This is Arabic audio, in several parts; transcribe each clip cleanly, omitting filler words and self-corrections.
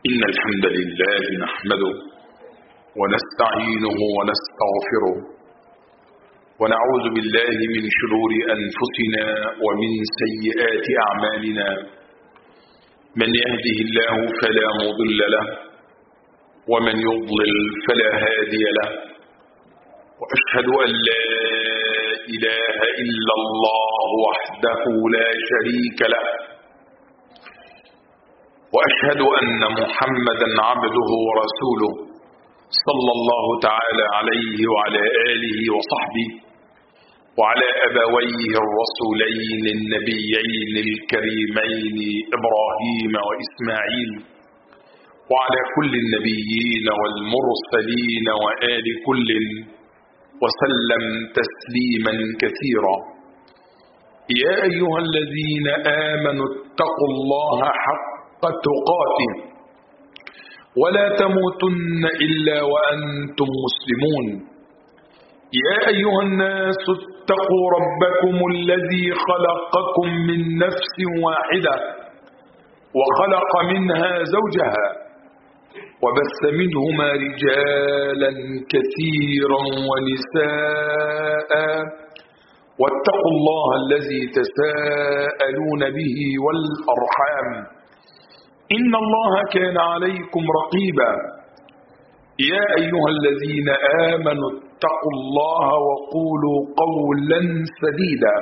إن الحمد لله نحمده ونستعينه ونستغفره ونعوذ بالله من شرور أنفسنا ومن سيئات أعمالنا. من يهده الله فلا مضل له ومن يضلل فلا هادي له، وأشهد أن لا إله إلا الله وحده لا شريك له، وأشهد أن محمدا عبده ورسوله صلى الله تعالى عليه وعلى آله وصحبه وعلى أبويه الرسولين النبيين الكريمين إبراهيم وإسماعيل وعلى كل النبيين والمرسلين وآل كل وسلم تسليما كثيرا. يا أيها الذين آمنوا اتقوا الله حق تقاته ولا تموتن إلا وأنتم مسلمون. يا أيها الناس اتقوا ربكم الذي خلقكم من نفس واحدة وخلق منها زوجها وبث منهما رجالا كثيرا ونساء، واتقوا الله الذي تساءلون به والأرحام إن الله كان عليكم رقيبا. يا أيها الذين آمنوا اتقوا الله وقولوا قولا سديدا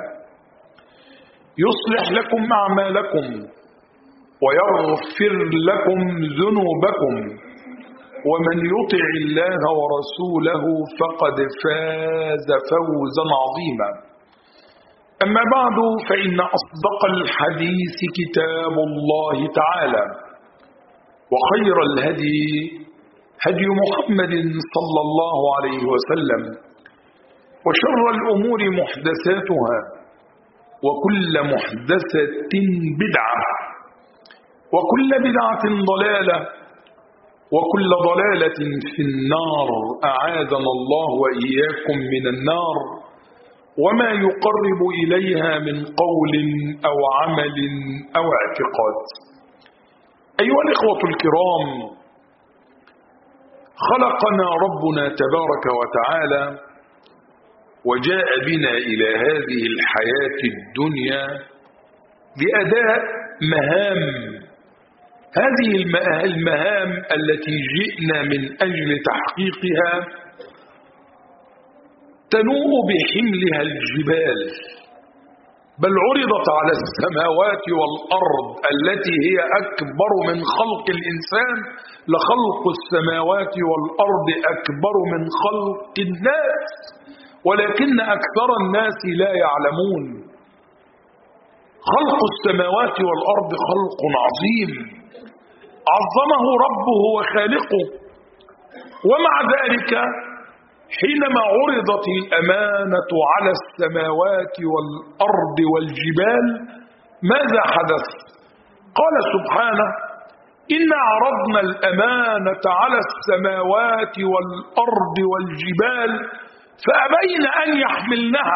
يصلح لكم أعمالكم ويغفر لكم ذنوبكم، ومن يطع الله ورسوله فقد فاز فوزا عظيما. أما بعد، فإن أصدق الحديث كتاب الله تعالى، وخير الهدي هدي محمد صلى الله عليه وسلم، وشر الأمور محدثاتها، وكل محدثة بدعة، وكل بدعة ضلالة، وكل ضلالة في النار، أعاذنا الله وإياكم من النار وما يقرب إليها من قول أو عمل أو اعتقاد. أيها الإخوة الكرام، خلقنا ربنا تبارك وتعالى وجاء بنا إلى هذه الحياة الدنيا لأداء مهام. هذه المهام التي جئنا من أجل تحقيقها تنوء بحملها الجبال، بل عرضت على السماوات والأرض التي هي أكبر من خلق الإنسان، لخلق السماوات والأرض أكبر من خلق الناس، ولكن أكثر الناس لا يعلمون. خلق السماوات والأرض خلق عظيم عظمه ربه وخالقه، ومع ذلك حينما عرضت الأمانة على السماوات والأرض والجبال ماذا حدث؟ قال سبحانه: إنا عرضنا الأمانة على السماوات والأرض والجبال فأبين أن يحملنها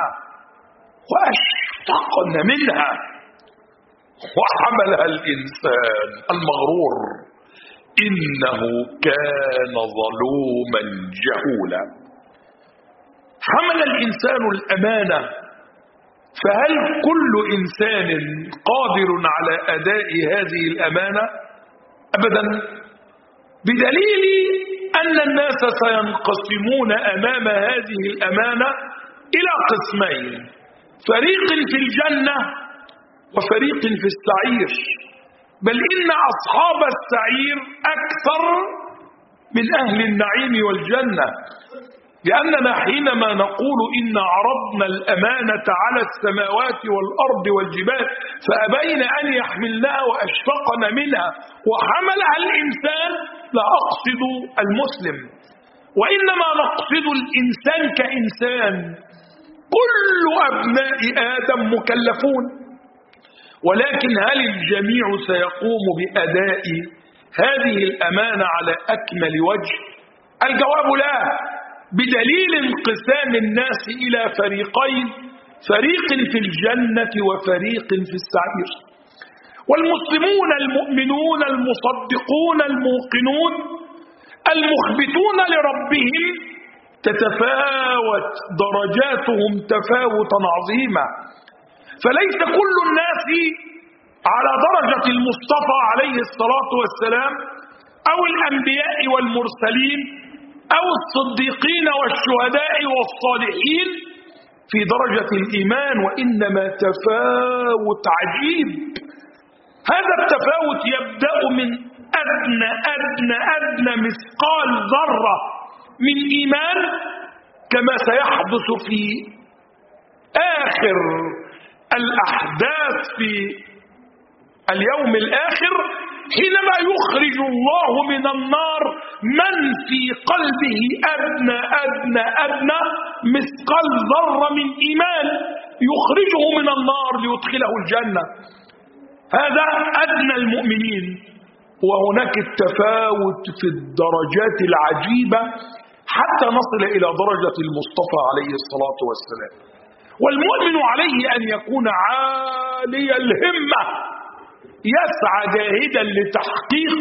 وأشفقن منها وحملها الإنسان المغرور إنه كان ظلوما جهولا. حمل الإنسان الأمانة، فهل كل إنسان قادر على أداء هذه الأمانة؟ أبدا، بدليل أن الناس سينقسمون أمام هذه الأمانة إلى قسمين: فريق في الجنة وفريق في السعير، بل إن أصحاب السعير أكثر من أهل النعيم والجنة، لأننا حينما نقول إن عرضنا الأمانة على السماوات والأرض والجبال فأبين أن يحملنها وأشفقن منها وحملها الإنسان، لا أقصد المسلم، وإنما نقصد الإنسان كإنسان. كل أبناء آدم مكلفون، ولكن هل الجميع سيقوم بأداء هذه الأمانة على أكمل وجه؟ الجواب لا، بدليل انقسام الناس إلى فريقين: فريق في الجنة وفريق في السعير. والمسلمون المؤمنون المصدقون الموقنون المخبتون لربهم تتفاوت درجاتهم تفاوتا عظيما، فليس كل الناس على درجة المصطفى عليه الصلاة والسلام أو الأنبياء والمرسلين أو الصديقين والشهداء والصالحين في درجة الإيمان، وإنما تفاوت عجيب. هذا التفاوت يبدأ من أدنى مثقال ذرة من إيمان، كما سيحدث في آخر الأحداث في اليوم الآخر، حينما يخرج الله من النار من في قلبه أدنى مثقال ذرة من إيمان، يخرجه من النار ليدخله الجنة. هذا أدنى المؤمنين. وهناك التفاوت في الدرجات العجيبة حتى نصل إلى درجة المصطفى عليه الصلاة والسلام. والمؤمن عليه أن يكون عالي الهمة، يسعى جاهدا لتحقيق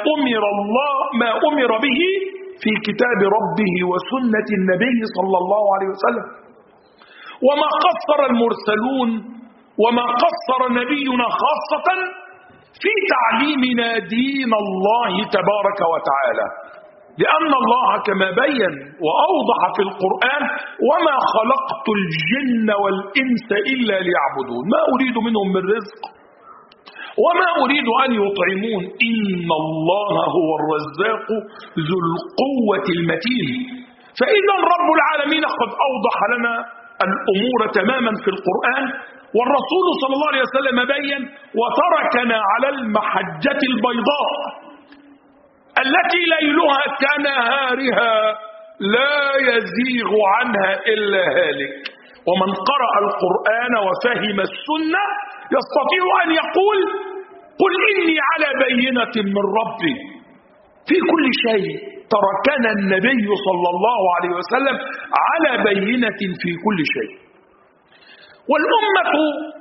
ما أمر به في كتاب ربه وسنة النبي صلى الله عليه وسلم. وما قصر المرسلون وما قصر نبينا خاصة في تعليمنا دين الله تبارك وتعالى، لأن الله كما بين وأوضح في القرآن: وما خلقت الجن والإنس إلا ليعبدون، ما أريد منهم من رزق وما أريد أن يطعمون، إن الله هو الرزاق ذو القوة المتين. فإذا رب العالمين قد أوضح لنا الأمور تماما في القرآن، والرسول صلى الله عليه وسلم بين وتركنا على المحجة البيضاء التي ليلها كنهارها لا يزيغ عنها إلا هالك. ومن قرأ القرآن وفهم السنة يستطيع أن يقول: قل إني على بينة من ربي في كل شيء. تركنا النبي صلى الله عليه وسلم على بينة في كل شيء. والأمة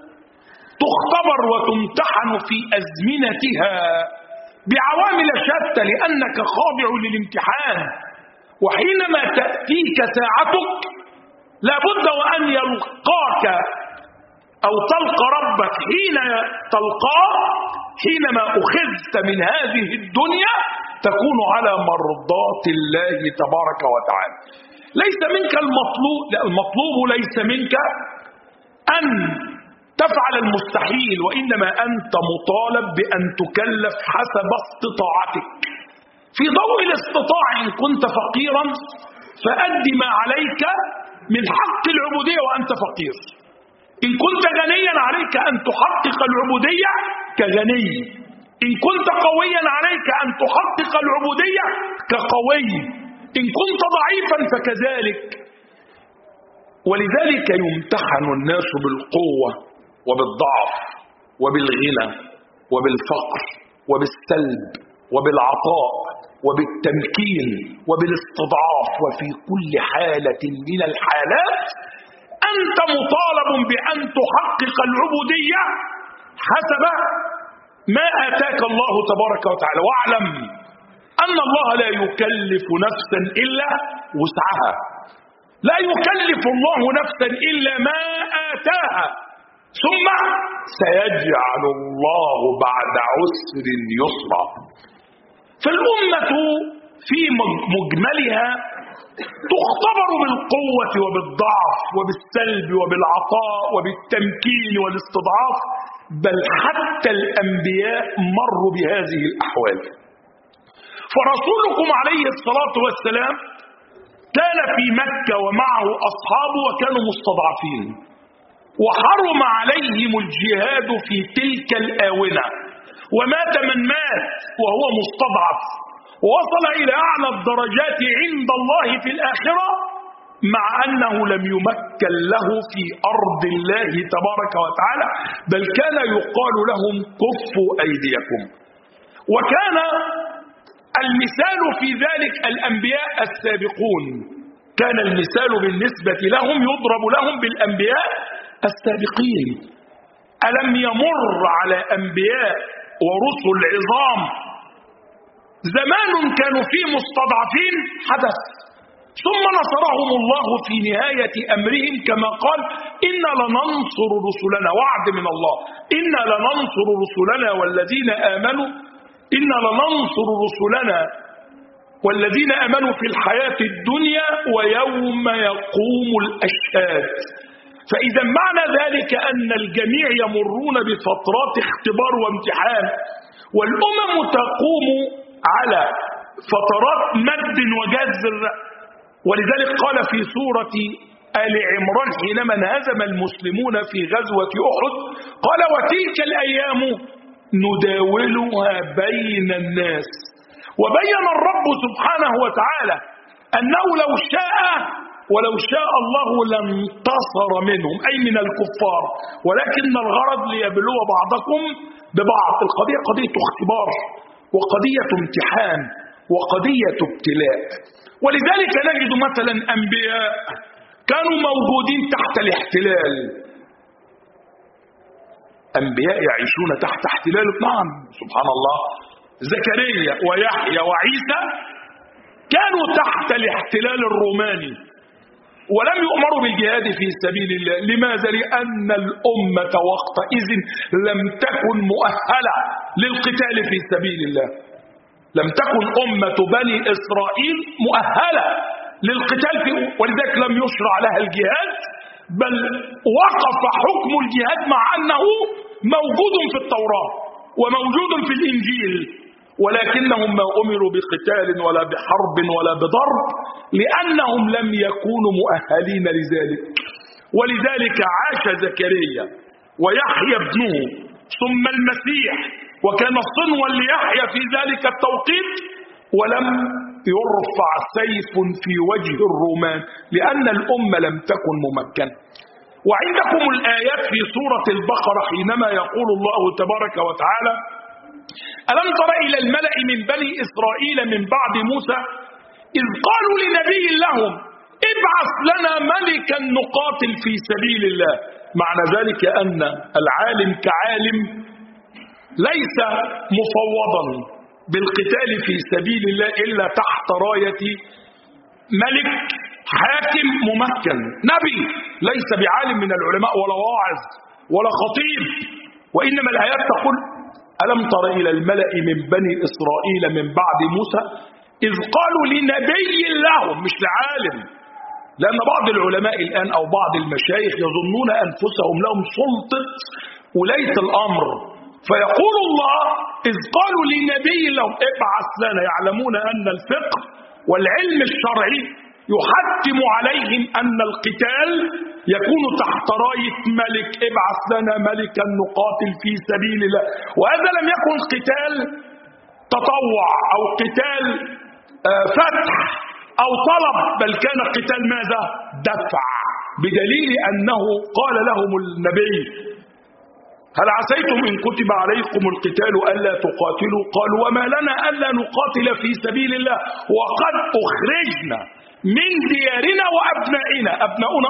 تختبر وتمتحن في أزمنتها بعوامل شتى، لأنك خاضع للامتحان. وحينما تأتيك ساعتك لابد وأن يلقاك أو تلقى ربك حين تلقاه، حينما أخذت من هذه الدنيا تكون على مرضات الله تبارك وتعالى. ليس منك المطلوب ليس منك أن تفعل المستحيل، وإنما أنت مطالب بأن تكلف حسب استطاعتك. في ضوء الاستطاع، إن كنت فقيرا فأد ما عليك من حق العبودية وأنت فقير. إن كنت غنيا عليك أن تحقق العبودية كغني. إن كنت قويا عليك أن تحقق العبودية كقوي. إن كنت ضعيفا فكذلك. ولذلك يمتحن الناس بالقوة وبالضعف وبالغنى وبالفقر وبالسلب وبالعطاء وبالتمكين وبالاستضعاف. وفي كل حالة من الحالات أنت مطالب بأن تحقق العبودية حسب ما آتاك الله تبارك وتعالى. واعلم أن الله لا يكلف نفسا إلا وسعها، لا يكلف الله نفسا إلا ما آتاها، ثم سيجعل الله بعد عسر يسرا. فالأمة في مجملها تختبر بالقوة وبالضعف وبالسلب وبالعطاء وبالتمكين والاستضعاف، بل حتى الأنبياء مروا بهذه الأحوال. فرسولكم عليه الصلاة والسلام كان في مكة ومعه أصحابه وكانوا مستضعفين، وحرم عليهم الجهاد في تلك الآونة، ومات من مات وهو مستضعف، ووصل إلى أعلى الدرجات عند الله في الآخرة، مع أنه لم يمكن له في أرض الله تبارك وتعالى، بل كان يقال لهم كفوا أيديكم. وكان المثال في ذلك الأنبياء السابقون، كان المثال بالنسبة لهم يضرب لهم بالأنبياء السابقين. ألم يمر على أنبياء ورسل عظام زمان كانوا فيه مستضعفين؟ حدث، ثم نصرهم الله في نهاية أمرهم كما قال إنا لننصر رسلنا، وعد من الله، إنا لننصر رسلنا والذين آمنوا، إنا لننصر رسلنا والذين آمنوا في الحياة الدنيا ويوم يقوم الأشهاد. فإذا معنى ذلك أن الجميع يمرون بفترات اختبار وامتحان، والأمم تقوم على فترات مد وجزر. ولذلك قال في سورة آل عمران حينما انهزم المسلمون في غزوة أحد قال وتلك الأيام نداولها بين الناس. وبين الرب سبحانه وتعالى أنه ولو شاء الله لانتصر منهم، أي من الكفار، ولكن الغرض ليبلو بعضكم ببعض. القضية قضية اختبار وقضية امتحان وقضية ابتلاء. ولذلك نجد مثلا أنبياء كانوا موجودين تحت الاحتلال، أنبياء يعيشون تحت احتلال، نعم سبحان الله، زكريا ويحيى وعيسى كانوا تحت الاحتلال الروماني ولم يؤمروا بالجهاد في سبيل الله. لماذا؟ لأن الأمة وقتئذ لم تكن مؤهلة للقتال في سبيل الله، لم تكن أمة بني إسرائيل مؤهلة للقتال ولذلك لم يشرع لها الجهاد، بل وقف حكم الجهاد مع أنه موجود في التوراة وموجود في الإنجيل، ولكنهم ما أمروا بقتال ولا بحرب ولا بضرب لأنهم لم يكونوا مؤهلين لذلك. ولذلك عاش زكريا ويحيى ابنه ثم المسيح، وكان صنوا ليحيى في ذلك التوقيت، ولم يرفع سيف في وجه الرومان لأن الأمة لم تكن ممكنة. وعندكم الآيات في سورة البقرة حينما يقول الله تبارك وتعالى ألم تر إلى الملأ من بني إسرائيل من بعد موسى إذ قالوا لنبي لهم ابعث لنا ملكا نقاتل في سبيل الله. معنى ذلك أن العالم كعالم ليس مفوضا بالقتال في سبيل الله إلا تحت راية ملك حاكم ممكن. نبي ليس بعالم من العلماء ولا واعظ ولا خطيب، وإنما الآيات تقول ألم تر إلى الملأ من بني إسرائيل من بعد موسى إذ قالوا لنبي لهم، مش لعالم، لأن بعض العلماء الآن أو بعض المشايخ يظنون أنفسهم لهم سلطة ولاية الأمر، فيقول الله إذ قالوا لنبي لهم ابعث لنا، يعلمون أن الفقه والعلم الشرعي يحتم عليهم أن القتال يكون تحت راية ملك، ابعث لنا ملكا نقاتل في سبيل الله. وهذا لم يكن قتال تطوع أو قتال فتح أو طلب، بل كان قتال ماذا؟ دفع، بدليل أنه قال لهم النبي هل عسيتم إن كتب عليكم القتال ألا تقاتلوا؟ قالوا وما لنا ألا نقاتل في سبيل الله وقد أخرجنا من ديارنا وأبنائنا، أبناؤنا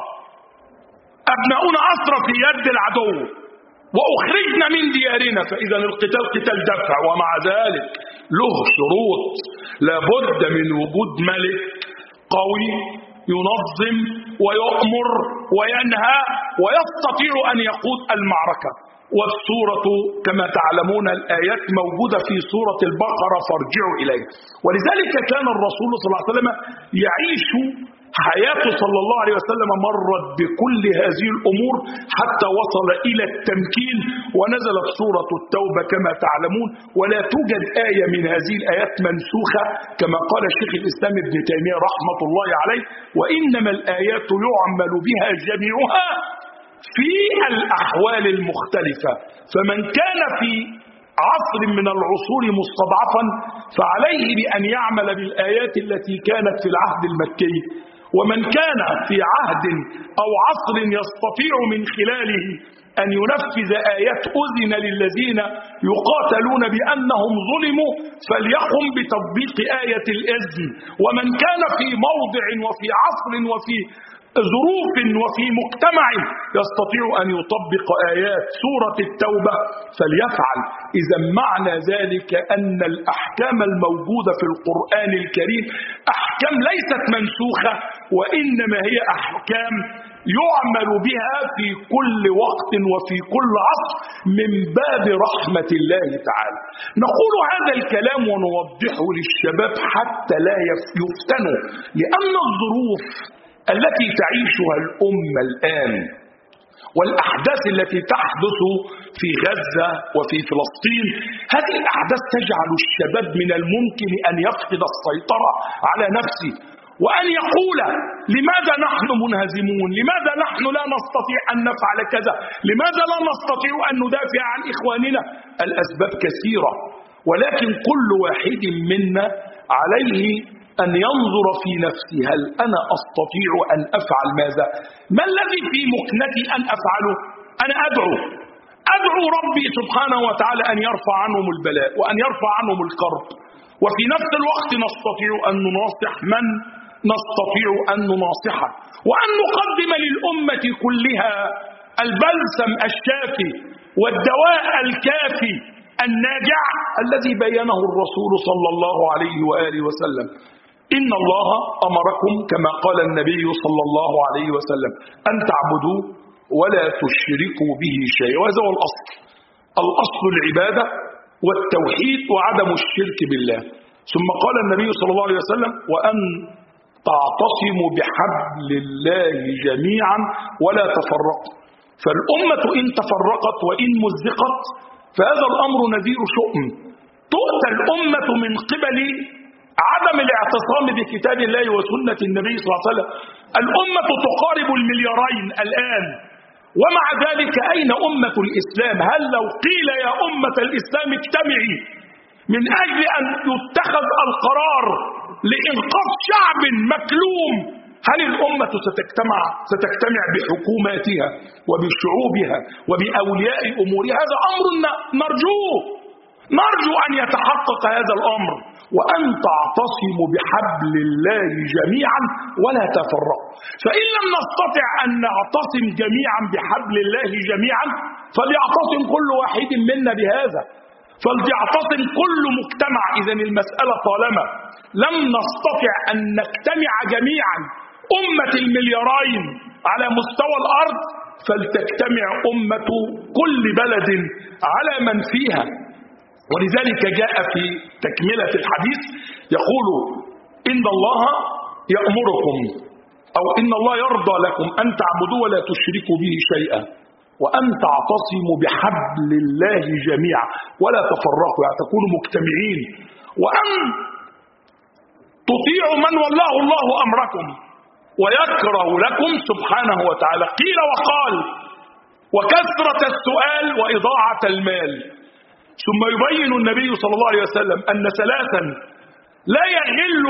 أسرى في يد العدو وأخرجنا من ديارنا. فإذا القتال قتال دفع، ومع ذلك له شروط، لابد من وجود ملك قوي ينظم ويؤمر وينهى ويستطيع أن يقود المعركة. والسورة كما تعلمون الآيات موجودة في سورة البقرة فارجعوا إليه. ولذلك كان الرسول صلى الله عليه وسلم يعيش حياته صلى الله عليه وسلم مرت بكل هذه الأمور حتى وصل إلى التمكين، ونزلت سورة التوبة كما تعلمون، ولا توجد آية من هذه الآيات منسوخة كما قال الشيخ الإسلام ابن تيمية رحمة الله عليه، وإنما الآيات يعمل بها جميعها في الأحوال المختلفة. فمن كان في عصر من العصور مستضعفا فعليه بأن يعمل بالآيات التي كانت في العهد المكي، ومن كان في عهد أو عصر يستطيع من خلاله أن ينفذ آيات أذن للذين يقاتلون بأنهم ظلموا فليقم بتطبيق آية الإذن. ومن كان في موضع وفي عصر وفي ظروف وفي مجتمع يستطيع أن يطبق آيات سورة التوبة فليفعل. إذا معنى ذلك أن الأحكام الموجودة في القرآن الكريم أحكام ليست منسوخة، وإنما هي أحكام يعمل بها في كل وقت وفي كل عصر من باب رحمة الله تعالى. نقول هذا الكلام ونوضحه للشباب حتى لا يفتنوا، لأن الظروف التي تعيشها الأمة الآن والأحداث التي تحدث في غزة وفي فلسطين، هذه الأحداث تجعل الشباب من الممكن أن يفقد السيطرة على نفسه، وأن يقول لماذا نحن منهزمون؟ لماذا نحن لا نستطيع أن نفعل كذا؟ لماذا لا نستطيع أن ندافع عن إخواننا؟ الأسباب كثيرة، ولكن كل واحد منا عليه أن ينظر في نفسه، هل أنا أستطيع أن أفعل ماذا؟ ما الذي في مكنتي أن أفعله؟ أنا أدعو ربي سبحانه وتعالى أن يرفع عنهم البلاء وأن يرفع عنهم الكرب، وفي نفس الوقت نستطيع أن نناصح من نستطيع أن نناصحه، وأن نقدم للأمة كلها البلسم الشافي والدواء الكافي الناجع الذي بينه الرسول صلى الله عليه وآله وسلم. إن الله أمركم كما قال النبي صلى الله عليه وسلم أن تعبدوا ولا تشركوا به شيئا، وهذا هو الأصل العبادة والتوحيد وعدم الشرك بالله. ثم قال النبي صلى الله عليه وسلم وأن تعتصموا بحبل الله جميعا ولا تفرقوا. فالأمة إن تفرقت وإن مزقت فهذا الأمر نذير شؤم. تؤتى الأمة من قبل عدم الاعتصام بكتاب الله وسنة النبي صلى الله عليه وسلم. الأمة تقارب 2 مليار الآن، ومع ذلك أين أمة الإسلام؟ هل لو قيل يا أمة الإسلام اجتمعي من أجل أن يتخذ القرار لإنقاذ شعب مكلوم، هل الأمة ستجتمع بحكوماتها وبشعوبها وبأولياء أمورها؟ هذا أمر نرجو أن يتحقق هذا الأمر. وأن تعتصموا بحبل الله جميعا ولا تفرقوا. فإن لم نستطع أن نعتصم جميعا بحبل الله جميعا فليعتصم كل واحد منا بهذا، فليعتصم كل مجتمع. إذن المسألة طالما لم نستطع أن نجتمع جميعا أمة 2 مليارين على مستوى الأرض فلتجتمع أمة كل بلد على من فيها. ولذلك جاء في تكملة الحديث يقول إن الله يأمركم أو إن الله يرضى لكم أن تعبدوا ولا تشركوا به شيئا وأن تعتصموا بحبل الله جميعا ولا تفرقوا، يعني تكونوا مجتمعين، وأن تطيعوا من والله الله أمركم ويكره لكم سبحانه وتعالى قيل وقال وكثرة السؤال وإضاعة المال. ثم يبين النبي صلى الله عليه وسلم أن 3 لا يغل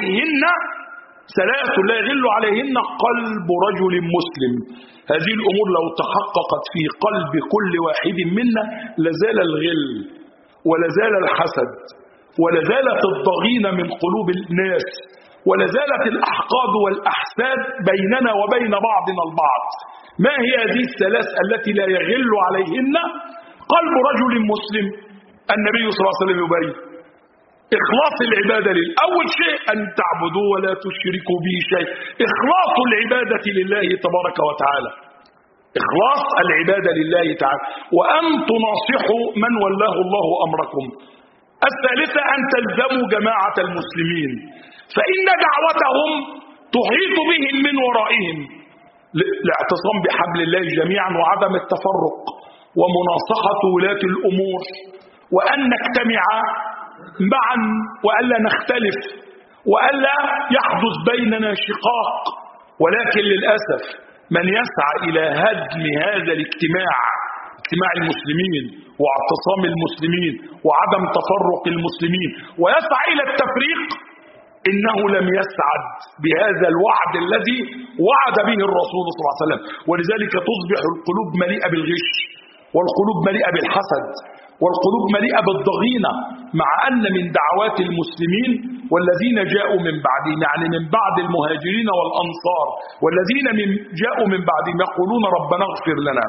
عليهن قلب رجل مسلم. هذه الأمور لو تحققت في قلب كل واحد منا لزال الغل ولزال الحسد ولزالت الضغينة من قلوب الناس ولزالت الأحقاد والأحساد بيننا وبين بعضنا البعض. ما هي هذه ال3 التي لا يغل عليهن قلب رجل مسلم؟ النبي صلى الله عليه وسلم يبين إخلاص العبادة أول شيء أن تعبدوا ولا تشركوا به شيء، إخلاص العبادة لله تبارك وتعالى، إخلاص العبادة لله تعالى، وأن تناصحوا من والله الله أمركم. الثالثة أن تلزموا جماعة المسلمين فإن دعوتهم تحيط بهم من ورائهم. الاعتصام بحبل الله جميعا وعدم التفرق ومناصحة ولاة الأمور، وأن نجتمع معا وألا نختلف وألا يحدث بيننا شقاق. ولكن للأسف من يسعى إلى هدم هذا الاجتماع، اجتماع المسلمين واعتصام المسلمين وعدم تفرق المسلمين، ويسعى إلى التفريق، إنه لم يسعد بهذا الوعد الذي وعد به الرسول صلى الله عليه وسلم. ولذلك تصبح القلوب مليئة بالغش والقلوب مليئة بالحسد والقلوب مليئة بالضغينة، مع أن من دعوات المسلمين والذين جاءوا من بعدهم، يعني من بعد المهاجرين والأنصار، والذين جاءوا من بعدهم يقولون ربنا اغفر لنا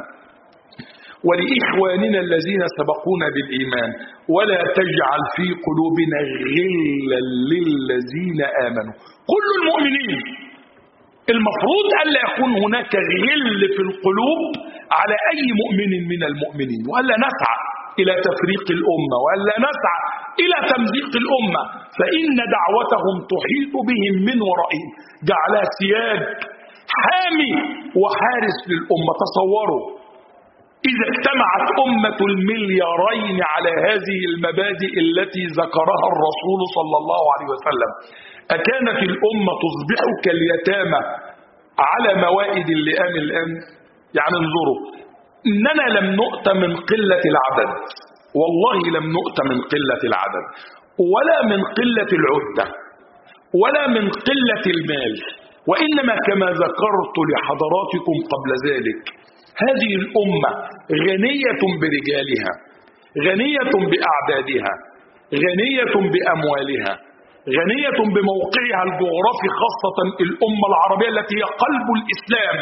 ولإخواننا الذين سبقونا بالإيمان ولا تجعل في قلوبنا غلا للذين آمنوا. كل المؤمنين المفروض ألا يكون هناك غل في القلوب على أي مؤمن من المؤمنين، وألا نسعى إلى تفريق الأمة، وألا نسعى إلى تمزيق الأمة، فإن دعوتهم تحيط بهم من ورائهم، جعلها سياج حامي وحارس للأمة. تصوروا إذا اجتمعت أمة المليارين على هذه المبادئ التي ذكرها الرسول صلى الله عليه وسلم، أكانت الأمة تصبح كاليتامى على موائد اللئام الآن؟ يعني انظروا، إننا لم نؤت من قلة العدد، والله لم نؤت من قلة العدد، ولا من قلة العدة، ولا من قلة المال، وإنما كما ذكرت لحضراتكم قبل ذلك، هذه الأمة غنية برجالها، غنية بأعدادها، غنية بأموالها، غنية بموقعها الجغرافي، خاصة الأمة العربية التي هي قلب الإسلام،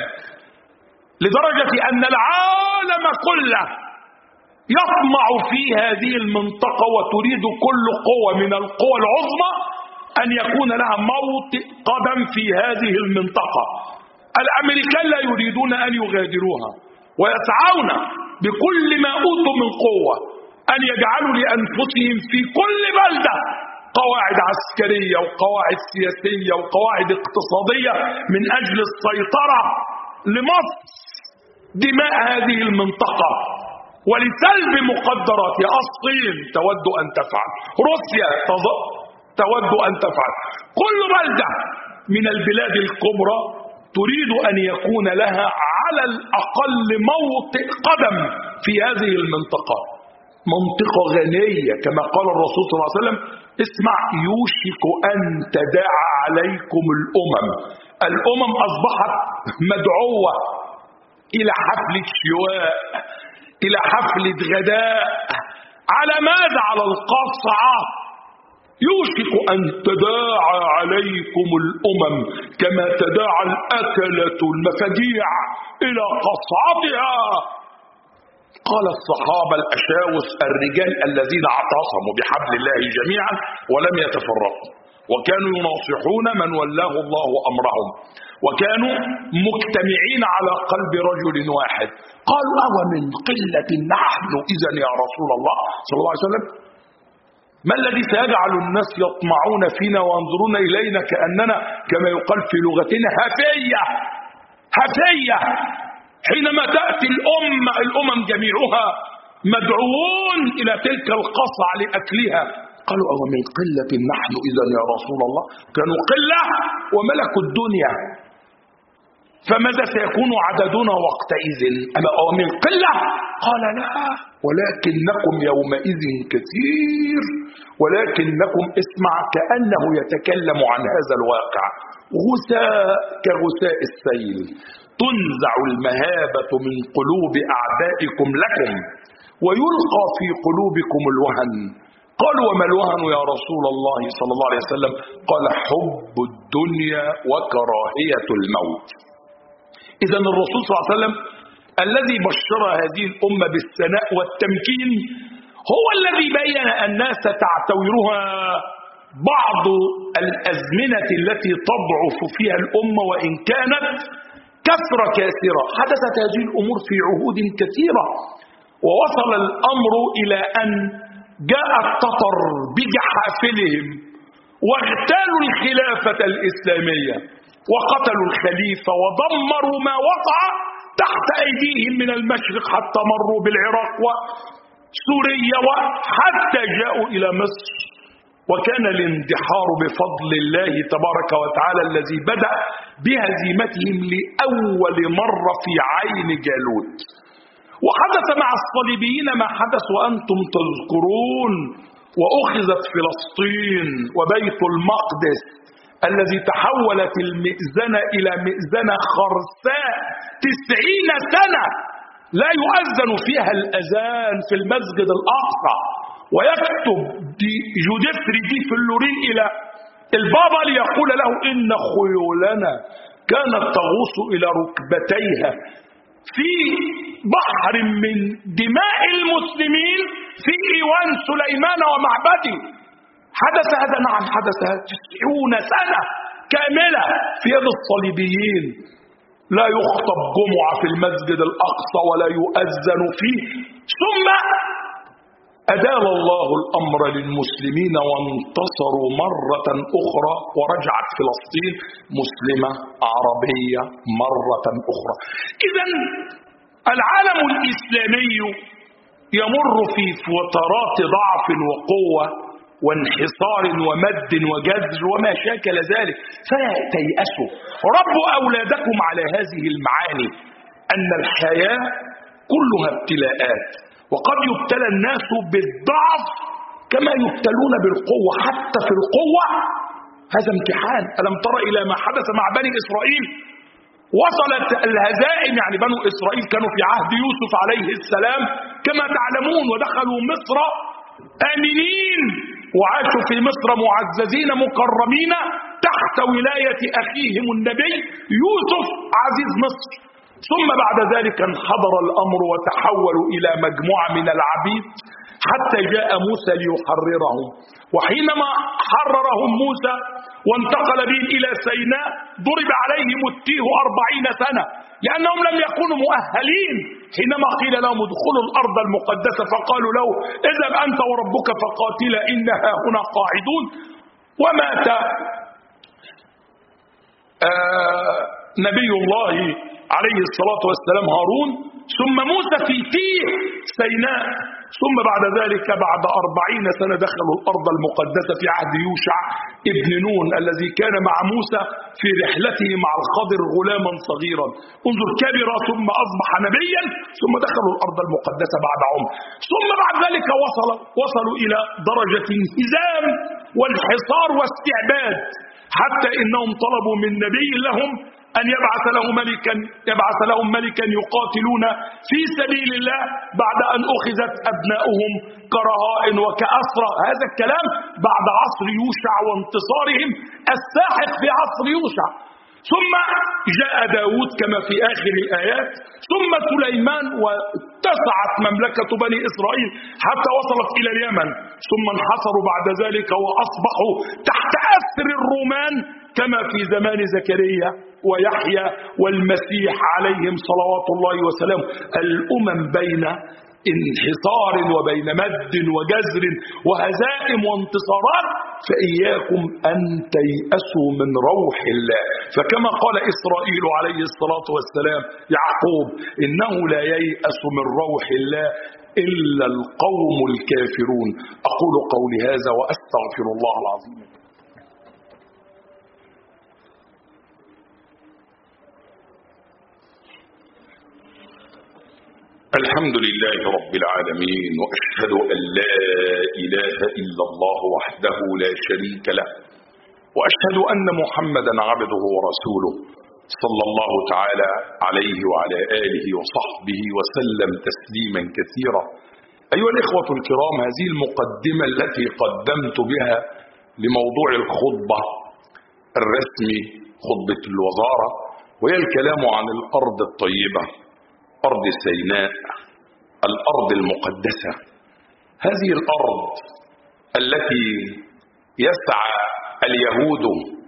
لدرجة أن العالم كله يطمع في هذه المنطقة وتريد كل قوة من القوى العظمى أن يكون لها موطئ قدم في هذه المنطقة. الأمريكان لا يريدون أن يغادروها، ويسعون بكل ما أوتوا من قوة أن يجعلوا لأنفسهم في كل بلدة قواعد عسكرية وقواعد سياسية وقواعد اقتصادية من أجل السيطرة لمصر دماء هذه المنطقة ولسلب مقدراتها. الصين تود أن تفعل، روسيا تود أن تفعل، كل بلدة من البلاد الكبرى تريد أن يكون لها على الأقل موطئ قدم في هذه المنطقة، منطقة غنية كما قال الرسول صلى الله عليه وسلم: اسمع، يوشك أن تداعى عليكم الأمم أصبحت مدعوة إلى حفلة شواء، إلى حفلة غداء، على ماذا؟ على القصعة. يوشك أن تداعى عليكم الأمم كما تداعى الأكلة المفاجيع إلى قصعتها. قال الصحابة الأشاوس الرجال الذين اعتصموا بحبل الله جميعا ولم يتفرقوا، وكانوا يناصحون من ولاه الله أمرهم، وكانوا مجتمعين على قلب رجل واحد، قالوا: أو من قلة نحن إذن يا رسول الله صلى الله عليه وسلم؟ ما الذي سيجعل الناس يطمعون فينا وينظرون إلينا كأننا كما يقال في لغتنا هفية حينما تأتي الأمم جميعها مدعوون إلى تلك القصع لأكلها؟ قالوا: أو من قلة نحن إذن يا رسول الله؟ كانوا قلة وملكوا الدنيا، فماذا سيكون عددنا وقتئذ؟ أو من قلة؟ قال: لا، ولكنكم يومئذ كثير، ولكنكم، اسمع، كأنه يتكلم عن هذا الواقع، غثاء كغثاء السيل، تنزع المهابة من قلوب أعدائكم لكم ويلقى في قلوبكم الوهن. قالوا: وما الوهن يا رسول الله صلى الله عليه وسلم؟ قال: حب الدنيا وكراهية الموت. إذن الرسول صلى الله عليه وسلم الذي بشر هذه الأمة بالثناء والتمكين هو الذي بين الناس تعتورها بعض الأزمنة التي تضعف فيها الأمة، وإن كانت كثرة كاثرة. حدثت هذه الأمور في عهود كثيرة، ووصل الأمر إلى أن جاء التتر بجحافلهم واغتالوا الخلافة الإسلامية وقتلوا الخليفة ودمروا ما وقع تحت أيديهم من المشرق، حتى مروا بالعراق وسوريا وحتى جاءوا إلى مصر. وكان الاندحار بفضل الله تبارك وتعالى الذي بدأ بهزيمتهم لأول مرة في عين جالوت. وحدث مع الصليبيين ما حدث وأنتم تذكرون، وأخذت فلسطين وبيت المقدس الذي تحولت المئذنة إلى مئذنة خرساء 90 سنة لا يؤذن فيها الأذان في المسجد الأقصى، ويكتب جوديفري دي فلورين إلى البابا ليقول له إن خيولنا كانت تغوص إلى ركبتيها في بحر من دماء المسلمين في إيوان سليمان ومعبده. حدث هذا؟ نعم حدث هذا. 90 سنة كاملة في يد الصليبيين، لا يخطب جمعة في المسجد الأقصى ولا يؤذن فيه. ثم أدال الله الأمر للمسلمين وانتصروا مرة أخرى، ورجعت فلسطين مسلمة عربية مرة أخرى. إذن العالم الإسلامي يمر في فترات ضعف وقوة وانحصار ومد وجذر وما شاكل ذلك، فلا تيأسوا. ربوا أولادكم على هذه المعاني، أن الحياة كلها ابتلاءات، وقد يبتلى الناس بالضعف كما يبتلون بالقوة. حتى في القوة هذا امتحان. ألم تر إلى ما حدث مع بني إسرائيل؟ وصلت الهزائم، يعني بنو إسرائيل كانوا في عهد يوسف عليه السلام كما تعلمون، ودخلوا مصر آمنين وعاشوا في مصر معززين مكرمين تحت ولاية أخيهم النبي يوسف عزيز مصر. ثم بعد ذلك انحدر الأمر وتحولوا إلى مجموعة من العبيد حتى جاء موسى ليحررهم. وحينما حررهم موسى وانتقل بهم إلى سيناء ضرب عليهم التيه 40 سنة، لأنهم لم يكونوا مؤهلين. حينما قيل لهم ادخلوا الأرض المقدسة فقالوا له اذهب أنت وربك فقاتلا إنها هنا قاعدون. ومات نبي الله عليه الصلاة والسلام هارون، ثم موسى في تيه سيناء. ثم بعد ذلك بعد 40 سنة دخلوا الأرض المقدسة في عهد يوشع ابن نون الذي كان مع موسى في رحلته مع الخضر غلاما صغيرا. انظر، كبر ثم أصبح نبيا، ثم دخلوا الأرض المقدسة بعد عمر. ثم بعد ذلك وصلوا إلى درجة الانهزام والحصار واستعباد، حتى إنهم طلبوا من نبي لهم أن يبعث لهم ملكا يقاتلون في سبيل الله بعد أن أخذت أبناؤهم كرهائن وكأسرى. هذا الكلام بعد عصر يوشع وانتصارهم الساحق في عصر يوشع. ثم جاء داود كما في آخر الآيات، ثم سليمان، واتسعت مملكة بني إسرائيل حتى وصلت إلى اليمن، ثم انحصروا بعد ذلك وأصبحوا تحت أسر الرومان كما في زمان زكريا ويحيى والمسيح عليهم صلوات الله وسلامه. الأمم بين انحصار وبين مد وجزر وهزائم وانتصارات، فإياكم أن تيأسوا من روح الله. فكما قال إسرائيل عليه الصلاة والسلام يعقوب إنه لا ييأس من روح الله إلا القوم الكافرون. أقول قولي هذا وأستغفر الله العظيم. الحمد لله رب العالمين، وأشهد أن لا إله إلا الله وحده لا شريك له، وأشهد أن محمدا عبده ورسوله صلى الله تعالى عليه وعلى آله وصحبه وسلم تسليما كثيرا. أيها الإخوة الكرام، هذه المقدمة التي قدمت بها لموضوع الخطبة الرسمي، خطبة الوزارة، وهي الكلام عن الأرض الطيبة، أرض سيناء، الأرض المقدسة. هذه الأرض التي يسعى اليهود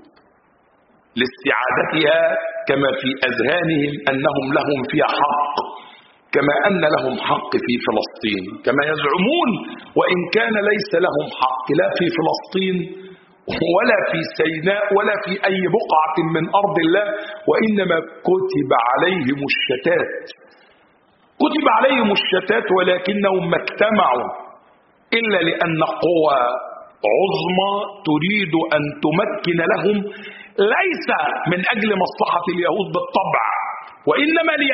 لاستعادتها كما في أذهانهم أنهم لهم فيها حق، كما أن لهم حق في فلسطين كما يزعمون، وإن كان ليس لهم حق لا في فلسطين ولا في سيناء ولا في أي بقعة من أرض الله، وإنما كتب عليهم الشتات. كتب عليهم الشتات، ولكنهم ما اجتمعوا إلا لأن قوى عظمى تريد أن تمكن لهم، ليس من أجل مصلحة اليهود بالطبع، وإنما لكي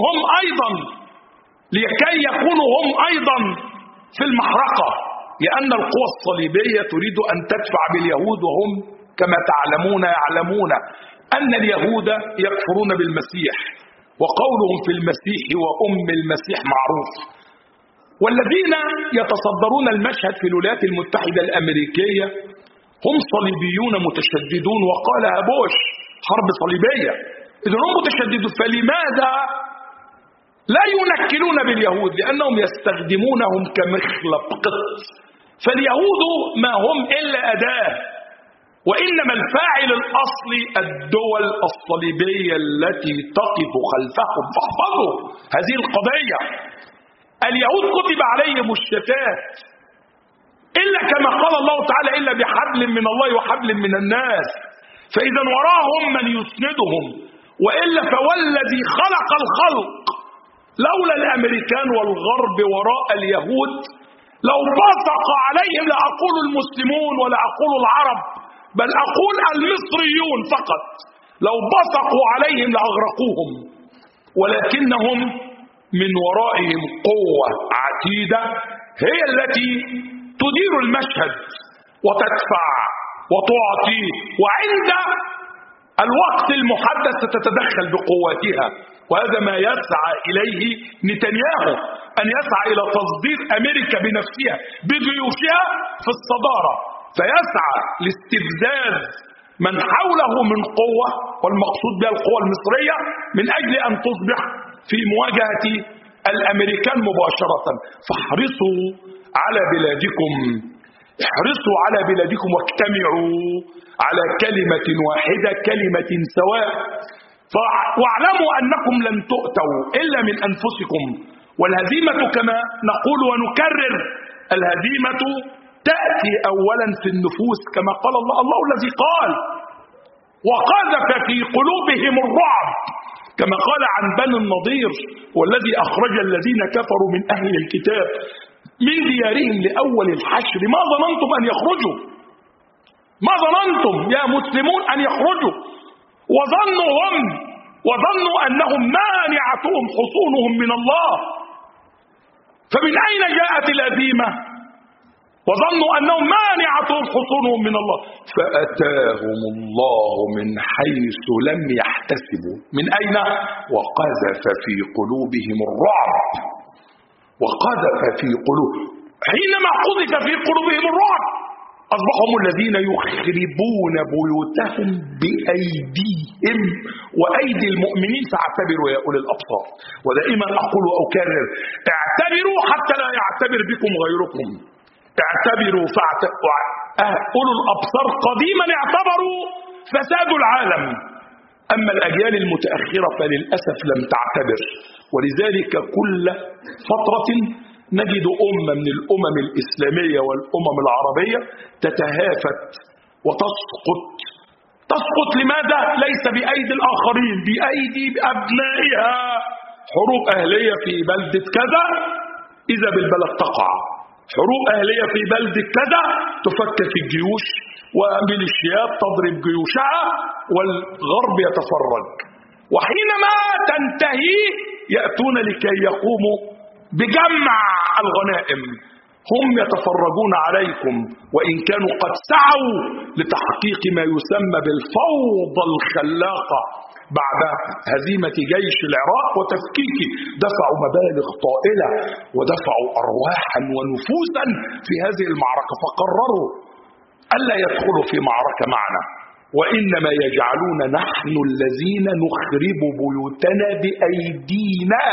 يكونوا هم أيضا في المحرقة، لأن القوى الصليبية تريد أن تدفع باليهود، وهم كما يعلمون أن اليهود يكفرون بالمسيح، وقولهم في المسيح وأم المسيح معروف. والذين يتصدرون المشهد في الولايات المتحدة الأمريكية هم صليبيون متشددون، وقالها بوش حرب صليبية. إذن هم متشددون، فلماذا لا ينكلون باليهود؟ لأنهم يستخدمونهم كمخلب قط. فاليهود ما هم إلا أداة، وإنما الفاعل الأصلي الدول الصليبية التي تقف خلفهم. فاحفظوا هذه القضية. اليهود كتب عليهم الشتات، إلا كما قال الله تعالى إلا بحبل من الله وحبل من الناس. فإذا وراهم من يسندهم، وإلا فوالذي خلق الخلق لولا الأمريكان والغرب وراء اليهود لو بصق عليهم، لا أقول المسلمون ولا أقول العرب، بل أقول المصريون فقط، لو بصقوا عليهم لأغرقوهم. ولكنهم من ورائهم قوة عتيدة هي التي تدير المشهد وتدفع وتعطي، وعند الوقت المحدد ستتدخل بقواتها. وهذا ما يسعى إليه نتنياهو، أن يسعى إلى تصدير أمريكا بنفسها بجيوشها في الصدارة، فيسعى لاستفزاز من حوله من قوة، والمقصود بها القوة المصرية، من أجل أن تصبح في مواجهة الأمريكان مباشرة. فاحرصوا على بلادكم، احرصوا على بلادكم واجتمعوا على كلمة واحدة، كلمة سواء. واعلموا أنكم لن تؤتوا إلا من أنفسكم. والهزيمة كما نقول ونكرر، الهزيمة تأتي أولا في النفوس، كما قال الله الذي قال وقذف في قلوبهم الرعب، كما قال عن بني النضير والذي أخرج الذين كفروا من أهل الكتاب من ديارهم لأول الحشر ما ظننتم أن يخرجوا، ما ظننتم يا مسلمون أن يخرجوا، وظنوا أنهم مانعتهم حصونهم من الله. فمن أين جاءت الهزيمة؟ وظنوا أنهم مانعتهم حصونهم من الله، فأتاهم الله من حيث لم يحتسبوا. من أين؟ وقذف في قلوبهم الرعب. وقذف في قلوبهم، حينما قذف في قلوبهم الرعب أصبحوا هم الذين يخربون بيوتهم بأيديهم وأيدي المؤمنين. فاعتبروا يا أولي الأبصار، ودائما أقول وأكرر، اعتبروا حتى لا يعتبر بكم غيركم. اعتبروا أولو الأبصار قديما اعتبروا فساد العالم، أما الأجيال المتأخرة فللأسف لم تعتبر. ولذلك كل فترة نجد أمة من الأمم الإسلامية والأمم العربية تتهافت تسقط. لماذا؟ ليس بأيدي الآخرين، بأيدي أبنائها. حروب أهلية في بلدة كذا إذا بالبلد تقع، حروب أهلية في بلدة كذا تفكك الجيوش وميليشيات تضرب جيوشها والغرب يتفرج. وحينما تنتهي يأتون لكي يقوموا بجمع الغنائم. هم يتفرجون عليكم، وإن كانوا قد سعوا لتحقيق ما يسمى بالفوضى الخلاقة بعد هزيمة جيش العراق وتفكيكه. دفعوا مبالغ طائلة ودفعوا أرواحا ونفوسا في هذه المعركة، فقرروا ألا يدخلوا في معركة معنا، وإنما يجعلون نحن الذين نخرب بيوتنا بأيدينا.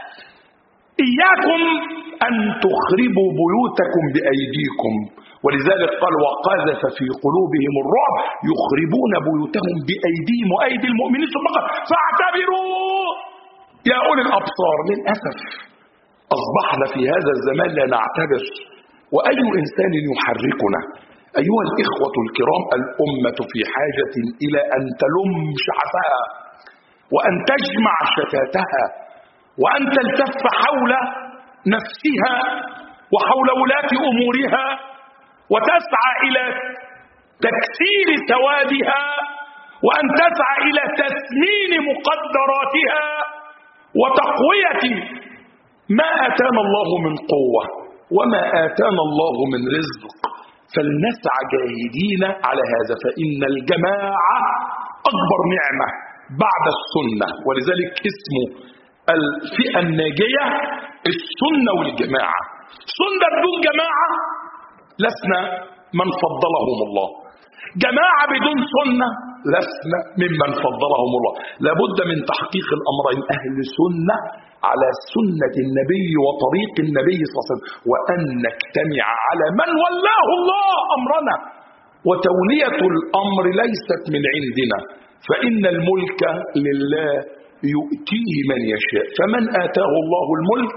إياكم أن تخربوا بيوتكم بأيديكم. ولذلك قال وقذف في قلوبهم الرعب يخربون بيوتهم بأيديهم وأيدي المؤمنين. ثم قال فاعتبروا يا أولي الأبصار. للأسف أصبحنا في هذا الزمان لا نعتبر، وأي إنسان يحركنا. أيها الإخوة الكرام، الأمة في حاجة إلى أن تلم شعثها وأن تجمع شتاتها وأن تلتف حول نفسها وحول ولاة أمورها وتسعى إلى تكسير سوادها وأن تسعى إلى تثمين مقدراتها وتقوية ما آتانا الله من قوة وما آتانا الله من رزق. فلنسعى جاهدين على هذا، فإن الجماعة أكبر نعمة بعد السنة. ولذلك اسمه الفئة الناجية السنة والجماعة. سنة بدون جماعة لسنا من فضلهم الله، جماعة بدون سنة لسنا ممن فضلهم الله. لابد من تحقيق الأمرين: أهل سنة على سنة النبي وطريق النبي صلى الله عليه وسلم، وأن نجتمع على من ولاه الله أمرنا. وتولية الأمر ليست من عندنا، فإن الملك لله يؤتيه من يشاء، فمن آتاه الله الملك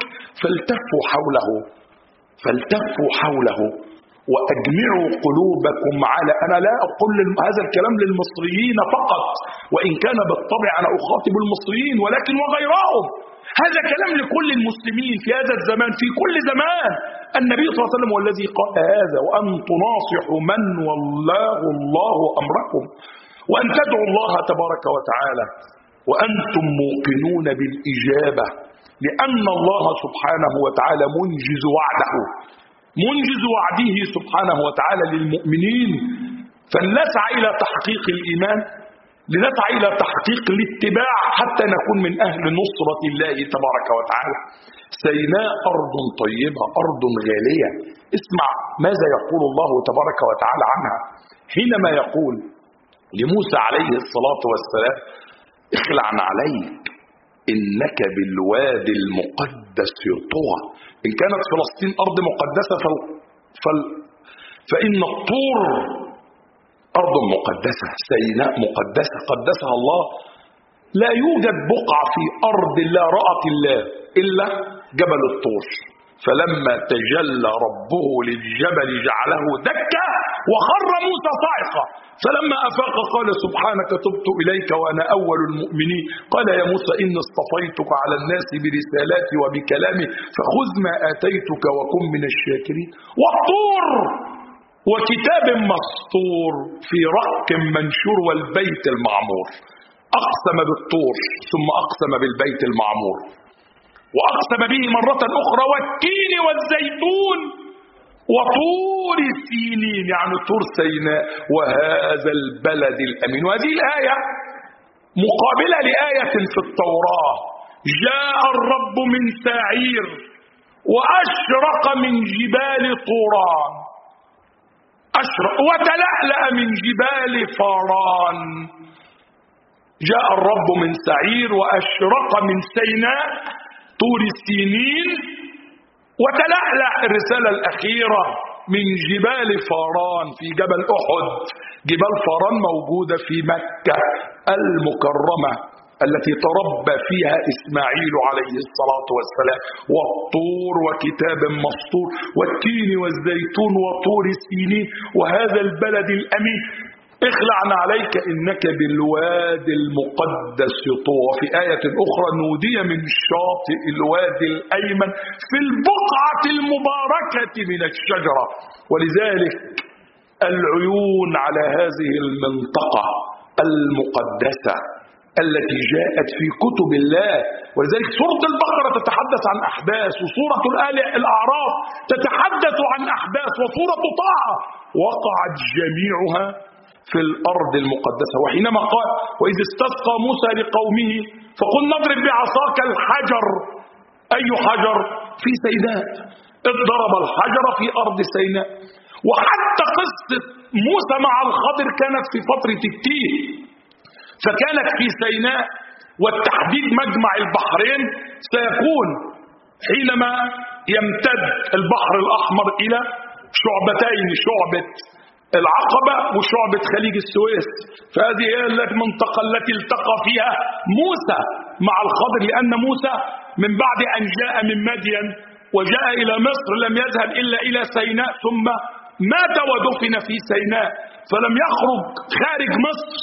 فالتفوا حوله وأجمعوا قلوبكم على. أنا لا أقول هذا الكلام للمصريين فقط، وإن كان بالطبع أنا أخاطب المصريين ولكن وغيرهم. هذا كلام لكل المسلمين في هذا الزمان، في كل زمان. النبي صلى الله عليه وسلم هو الذي قال هذا: وأن تناصحوا من والله الله أمركم، وأن تدعوا الله تبارك وتعالى وأنتم موقنون بالإجابة، لأن الله سبحانه وتعالى منجز وعده سبحانه وتعالى للمؤمنين. فلنسعى إلى تحقيق الإيمان، لنسعى إلى تحقيق الاتباع حتى نكون من أهل نصرة الله تبارك وتعالى. سيناء أرض طيبة، أرض غالية. اسمع ماذا يقول الله تبارك وتعالى عنها حينما يقول لموسى عليه الصلاة والسلام: اخلع عليك إنك بالوادي المقدس طوى. إن كانت فلسطين أرض مقدسة فإن الطور أرض مقدسة، سيناء مقدسة قدسها الله. لا يوجد بقعة في أرض الله رأت الله إلا جبل الطور، فلما تجلى ربه للجبل جعله دكا وخر موسى صاعقا، فلما أفاق قال: سبحانك تبت إليك وأنا أول المؤمنين. قال: يا موسى إني اصطفيتك على الناس برسالاتي وبكلامي فخذ ما آتيتك وكن من الشاكرين. والطور وكتاب مسطور في رق منشور والبيت المعمور. أقسم بالطور ثم أقسم بالبيت المعمور، وأقسم به مرة أخرى: والتين والزيتون وطور سينين، يعني طور سيناء، وهذا البلد الأمين. وهذه الآية مقابلة لآية في التوراة: جاء الرب من سعير وأشرق من جبال طوران، أشرق وتلألأ من جبال فاران. جاء الرب من سعير وأشرق من سيناء طور سينين، وتلألأ الرسالة الأخيرة من جبال فاران في جبل أحد. جبال فاران موجودة في مكة المكرمة التي تربى فيها إسماعيل عليه الصلاة والسلام. والطور وكتاب مسطور والتين والزيتون وطور سينين وهذا البلد الأمين. اخلع عليك إنك بالوادي المقدس طوى. في آية أخرى: نودي من شاطئ الوادي الأيمن في البقعة المباركة من الشجرة. ولذلك العيون على هذه المنطقة المقدسة التي جاءت في كتب الله. ولذلك سورة البقرة تتحدث عن أحداث، وسورة الأعراف تتحدث عن أحداث، وسورة طه وقعت جميعها في الأرض المقدسة. وحينما قال: وإذ استسقى موسى لقومه فقل نضرب بعصاك الحجر. أي حجر؟ في سيناء. اضرب الحجر في أرض سيناء. وحتى قصة موسى مع الخضر كانت في فترة التيه، فكانت في سيناء. والتحديد مجمع البحرين سيكون حينما يمتد البحر الأحمر إلى شعبتين: شعبة العقبة وشعبة خليج السويس. فهذه هي المنطقة التي التقى فيها موسى مع الخضر، لأن موسى من بعد أن جاء من مدين وجاء إلى مصر لم يذهب إلا إلى سيناء، ثم مات ودفن في سيناء، فلم يخرج خارج مصر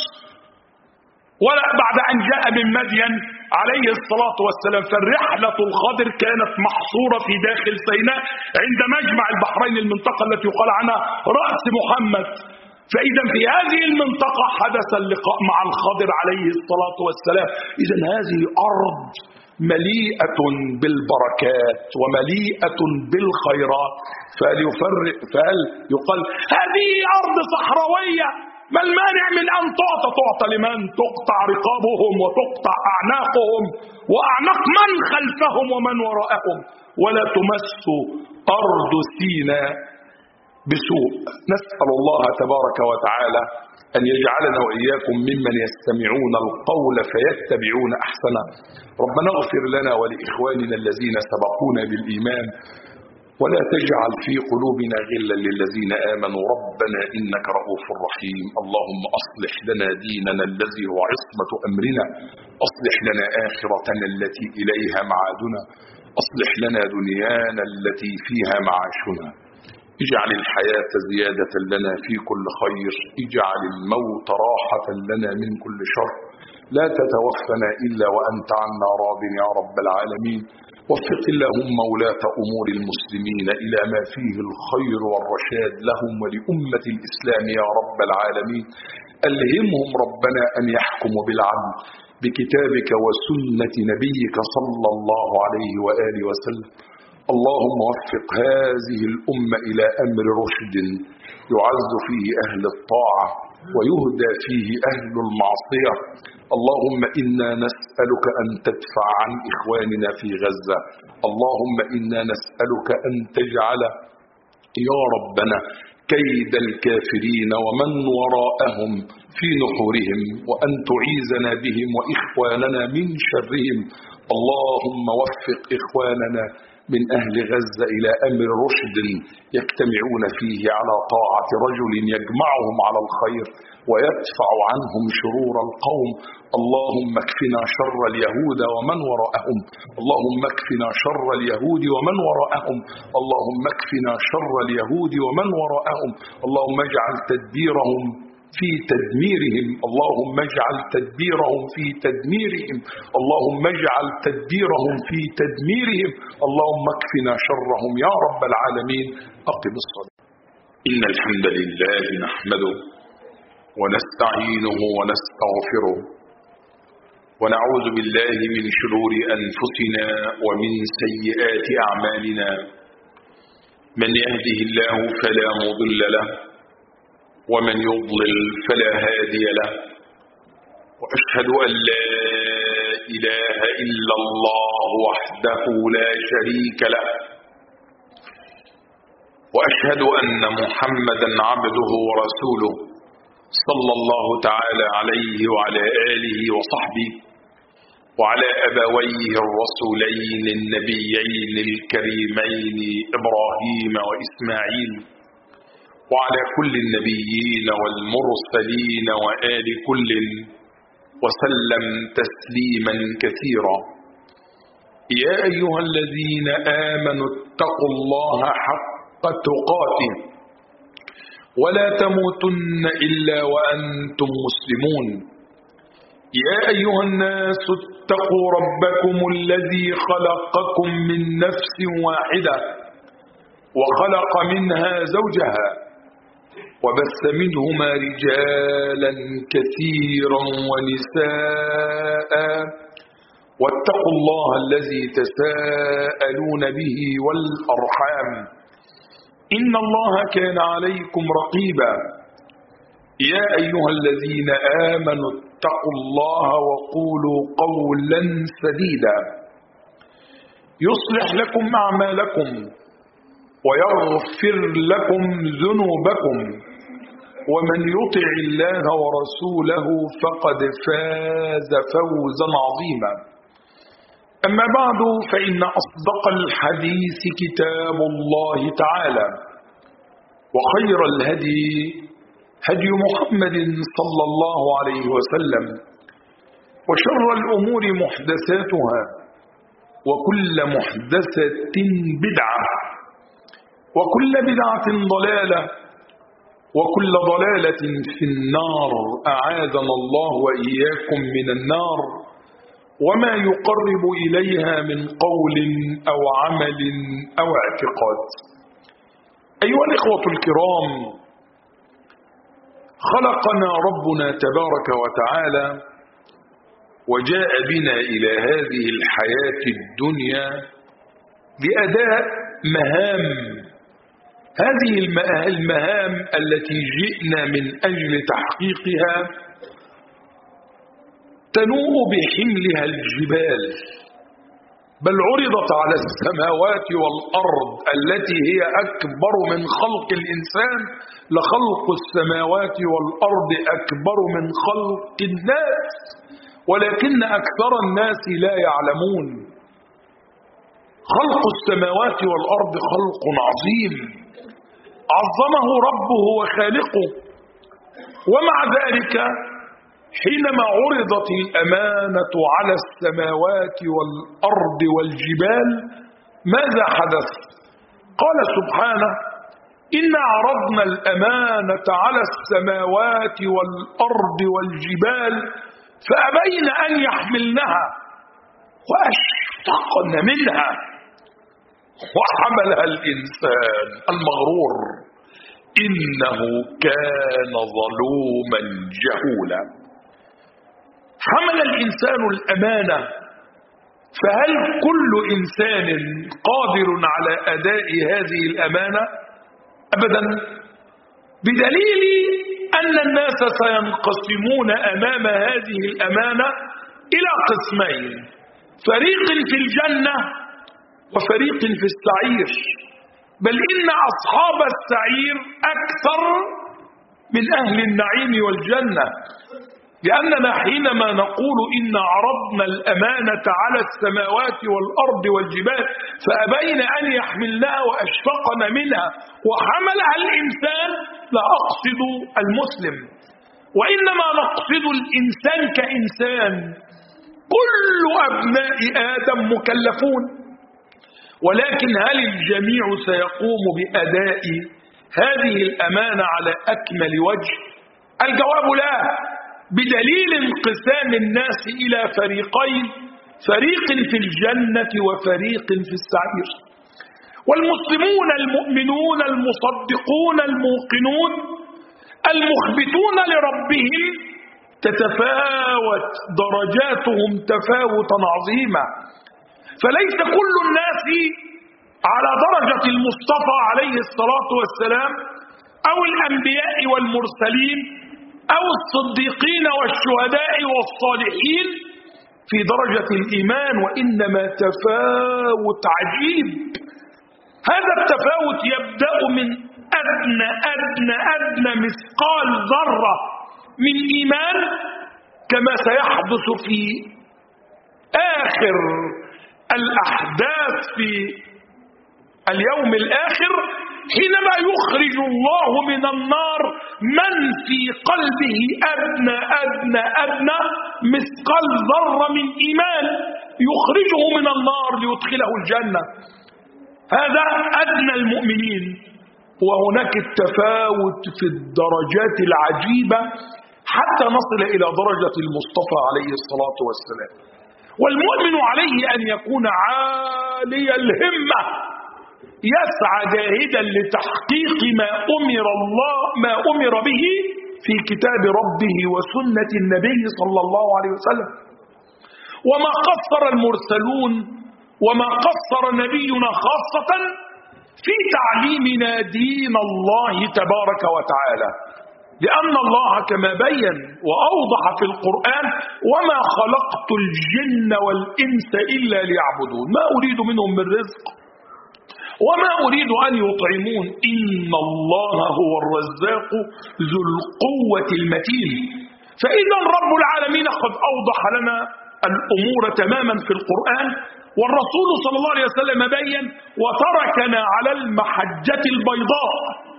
ولا بعد أن جاء من مدين عليه الصلاة والسلام. فالرحلة الخضر كانت محصورة في داخل سيناء عند مجمع البحرين، المنطقة التي يقال عنها رأس محمد. فإذا في هذه المنطقة حدث اللقاء مع الخضر عليه الصلاة والسلام. إذا هذه أرض مليئة بالبركات ومليئة بالخيرات. فهل يقال هذه أرض صحراوية؟ ما المانع من أن تعطى لمن تقطع رقابهم وتقطع أعناقهم وأعناق من خلفهم ومن وراءهم، ولا تمس أرض سيناء بسوء. نسأل الله تبارك وتعالى أن يجعلنا وإياكم ممن يستمعون القول فيتبعون أحسنه. ربنا اغفر لنا ولإخواننا الذين سبقونا بالإيمان، ولا تجعل في قلوبنا غلا للذين آمنوا ربنا إنك رؤوف رحيم. اللهم أصلح لنا ديننا الذي هو عصمة أمرنا، أصلح لنا آخرتنا التي إليها معادنا، أصلح لنا دنيانا التي فيها معاشنا. اجعل الحياة زيادة لنا في كل خير، اجعل الموت راحة لنا من كل شر، لا تتوفنا إلا وأنت عنا راض يا رب العالمين. وفق اللهم ولاة أمور المسلمين إلى ما فيه الخير والرشاد لهم ولأمة الإسلام يا رب العالمين. ألهمهم ربنا أن يحكموا بالعدل بكتابك وسنة نبيك صلى الله عليه وآله وسلم. اللهم وفق هذه الأمة إلى أمر رشد يعز فيه أهل الطاعة ويهدى فيه أهل المعصية. اللهم إنا نسألك أن تدفع عن إخواننا في غزة. اللهم إنا نسألك أن تجعل يا ربنا كيد الكافرين ومن وراءهم في نحورهم، وأن تعيذنا بهم وإخواننا من شرهم. اللهم وفق إخواننا من أهل غزة إلى أمر رشد يجتمعون فيه على طاعة رجل يجمعهم على الخير ويدفع عنهم شرور القوم. اللهم اكفنا شر اليهود ومن وراءهم، اللهم اكفنا شر اليهود ومن وراءهم، اللهم اكفنا شر اليهود ومن وراءهم. اللهم اجعل تدبيرهم في تدميرهم، اللهم اجعل تدبيرهم في تدميرهم، اللهم اجعل تدبيرهم في تدميرهم. اللهم اكفنا شرهم يا رب العالمين. أقم الصلاة. إن الحمد لله نحمده ونستعينه ونستغفره ونعوذ بالله من شرور أنفسنا ومن سيئات أعمالنا. من يهده الله فلا مضل له ومن يضلل فلا هادي له، وأشهد أن لا إله إلا الله وحده لا شريك له، وأشهد أن محمدا عبده ورسوله صلى الله تعالى عليه وعلى آله وصحبه وعلى أبويه الرسولين النبيين الكريمين إبراهيم وإسماعيل، وعلى كل النبيين والمرسلين وآل كل، وسلم تسليما كثيرا. يا أيها الذين آمنوا اتقوا الله حق تقاته ولا تموتن إلا وأنتم مسلمون. يا أيها الناس اتقوا ربكم الذي خلقكم من نفس واحدة وخلق منها زوجها وبث منهما رجالا كثيرا ونساء، واتقوا الله الذي تساءلون به والأرحام إن الله كان عليكم رقيبا. يا أيها الذين آمنوا اتقوا الله وقولوا قولا سديدا يصلح لكم أعمالكم ويغفر لكم ذنوبكم، ومن يطع الله ورسوله فقد فاز فوزا عظيما. أما بعد، فإن أصدق الحديث كتاب الله تعالى، وخير الهدي هدي محمد صلى الله عليه وسلم، وشر الأمور محدثاتها، وكل محدثة بدعة، وكل بدعة ضلالة، وكل ضلالة في النار. أعاذنا الله وإياكم من النار وما يقرب إليها من قول أو عمل أو اعتقاد. أيها الإخوة الكرام، خلقنا ربنا تبارك وتعالى وجاء بنا إلى هذه الحياة الدنيا لأداء مهام. هذه المهام التي جئنا من أجل تحقيقها تنوء بحملها الجبال بل عرضت على السماوات والأرض التي هي أكبر من خلق الإنسان لخلق السماوات والأرض أكبر من خلق الناس ولكن أكثر الناس لا يعلمون. خلق السماوات والأرض خلق عظيم عظمه ربه وخالقه، ومع ذلك حينما عرضت الأمانة على السماوات والأرض والجبال ماذا حدث؟ قال سبحانه: إنا عرضنا الأمانة على السماوات والأرض والجبال فأبين أن يحملنها وأشفقن منها وحملها الإنسان المغرور إنه كان ظلوما جهولا. حمل الإنسان الأمانة، فهل كل إنسان قادر على أداء هذه الأمانة؟ أبدا، بدليل أن الناس سينقسمون أمام هذه الأمانة إلى قسمين: فريق في الجنة وفريق في السعير، بل إن أصحاب السعير أكثر من أهل النعيم والجنة، لأننا حينما نقول إن عرضنا الأمانة على السماوات والأرض والجبال فأبين أن يحملنها وأشفقن منها وحملها الإنسان لا أقصد المسلم، وإنما نقصد الإنسان كإنسان. كل أبناء آدم مكلفون، ولكن هل الجميع سيقوم بأداء هذه الأمانة على أكمل وجه؟ الجواب لا، بدليل انقسام الناس إلى فريقين: فريق في الجنة وفريق في السعير. والمسلمون المؤمنون المصدقون الموقنون المخبتون لربهم تتفاوت درجاتهم تفاوتا عظيما، فليس كل الناس على درجة المصطفى عليه الصلاة والسلام أو الأنبياء والمرسلين أو الصديقين والشهداء والصالحين في درجة الإيمان، وإنما تفاوت عجيب. هذا التفاوت يبدأ من أدنى مثقال ذرة من إيمان، كما سيحدث في آخر الأحداث في اليوم الآخر حينما يخرج الله من النار من في قلبه أدنى مثقال ذرة من إيمان، يخرجه من النار ليدخله الجنة. هذا أدنى المؤمنين. وهناك التفاوت في الدرجات العجيبة حتى نصل إلى درجة المصطفى عليه الصلاة والسلام. والمؤمن عليه أن يكون عالي الهمة، يسعى جاهدا لتحقيق ما أمر به في كتاب ربه وسنة النبي صلى الله عليه وسلم. وما قصر المرسلون وما قصر نبينا خاصة في تعليمنا دين الله تبارك وتعالى، لأن الله كما بين وأوضح في القرآن: وما خلقت الجن والإنس إلا ليعبدون ما أريد منهم من رزق وما أريد أن يطعمون إن الله هو الرزاق ذو القوة المتين. فإذا رب العالمين قد أوضح لنا الأمور تماما في القرآن، والرسول صلى الله عليه وسلم بين وتركنا على المحجة البيضاء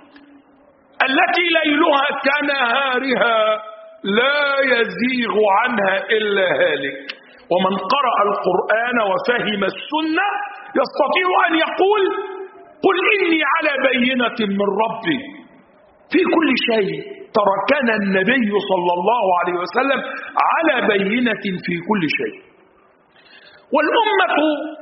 التي ليلها كنهارها لا يزيغ عنها إلا هالك. ومن قرأ القرآن وفهم السنة يستطيع أن يقول: قل إني على بينة من ربي في كل شيء. تركنا النبي صلى الله عليه وسلم على بينة في كل شيء. والأمة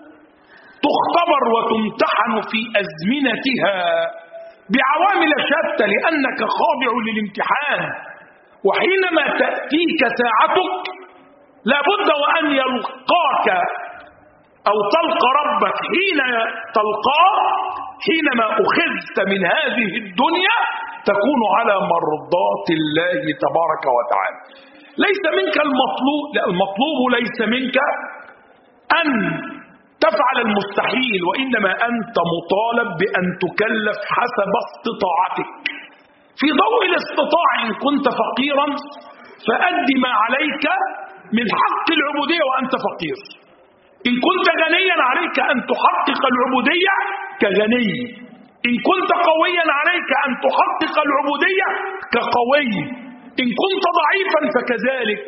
تختبر وتمتحن في أزمنتها بعوامل شتى لأنك خاضع للامتحان، وحينما تأتيك ساعتك لابد وأن يلقاك أو تلقى ربك حين تلقاه. حينما أخذت من هذه الدنيا تكون على مرضات الله تبارك وتعالى. ليس منك المطلوب، لا، المطلوب ليس منك أن تفعل المستحيل، وإنما أنت مطالب بأن تكلف حسب استطاعتك. في ضوء الاستطاعة إن كنت فقيرا فأد ما عليك من حق العبودية وأنت فقير. إن كنت غنيا عليك أن تحقق العبودية كغني. إن كنت قويا عليك أن تحقق العبودية كقوي. إن كنت ضعيفا فكذلك.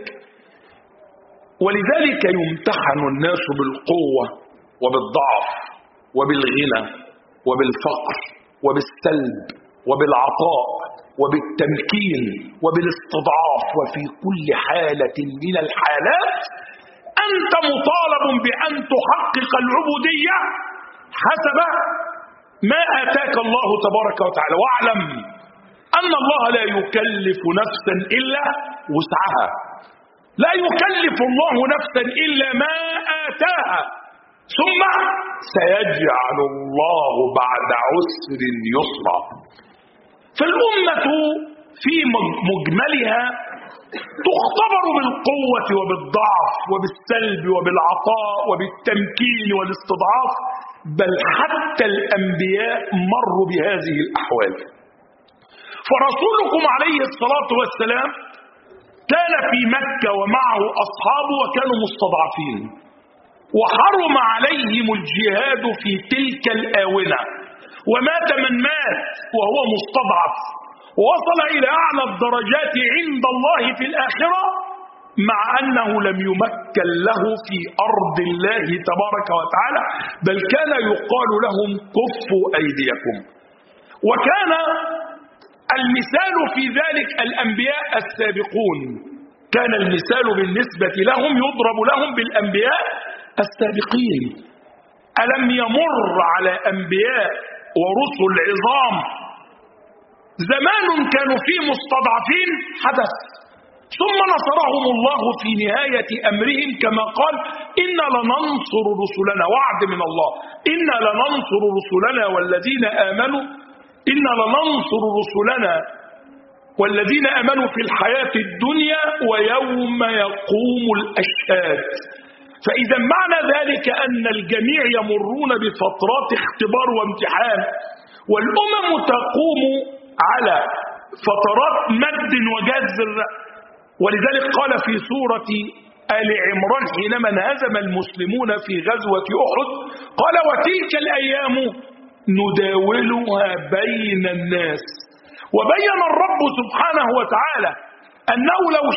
ولذلك يمتحن الناس بالقوة وبالضعف وبالغنى وبالفقر وبالسلب وبالعطاء وبالتمكين وبالاستضعاف. وفي كل حالة من الحالات أنت مطالب بأن تحقق العبودية حسب ما آتاك الله تبارك وتعالى. واعلم أن الله لا يكلف نفسا إلا وسعها. لا يكلف الله نفسا إلا ما آتاها، ثم سيجعل الله بعد عسر يسرا. فالأمة في مجملها تختبر بالقوة وبالضعف وبالسلب وبالعطاء وبالتمكين والاستضعاف، بل حتى الأنبياء مروا بهذه الأحوال. فرسولكم عليه الصلاة والسلام كان في مكة ومعه أصحابه وكانوا مستضعفين، وحرم عليهم الجهاد في تلك الآونة، ومات من مات وهو مستضعف، ووصل إلى أعلى الدرجات عند الله في الآخرة، مع أنه لم يمكن له في أرض الله تبارك وتعالى، بل كان يقال لهم كفوا أيديكم. وكان المثال في ذلك الأنبياء السابقون، كان المثال بالنسبة لهم يضرب لهم بالأنبياء السابقين. ألم يمر على أنبياء ورسل عظام زمان كانوا فيه مستضعفين حدث، ثم نصرهم الله في نهاية أمرهم، كما قال إنا لننصر رسلنا، وعد من الله، إنا لننصر رسلنا والذين آمنوا، إنا لننصر رسلنا والذين آمنوا في الحياة الدنيا ويوم يقوم الأشهاد. فإذا معنى ذلك أن الجميع يمرون بفترات اختبار وامتحان، والأمم تقوم على فترات مد وجزر. ولذلك قال في سورة آل عمران حينما انهزم المسلمون في غزوة أحد قال وتلك الأيام نداولها بين الناس. وبين الرب سبحانه وتعالى أنه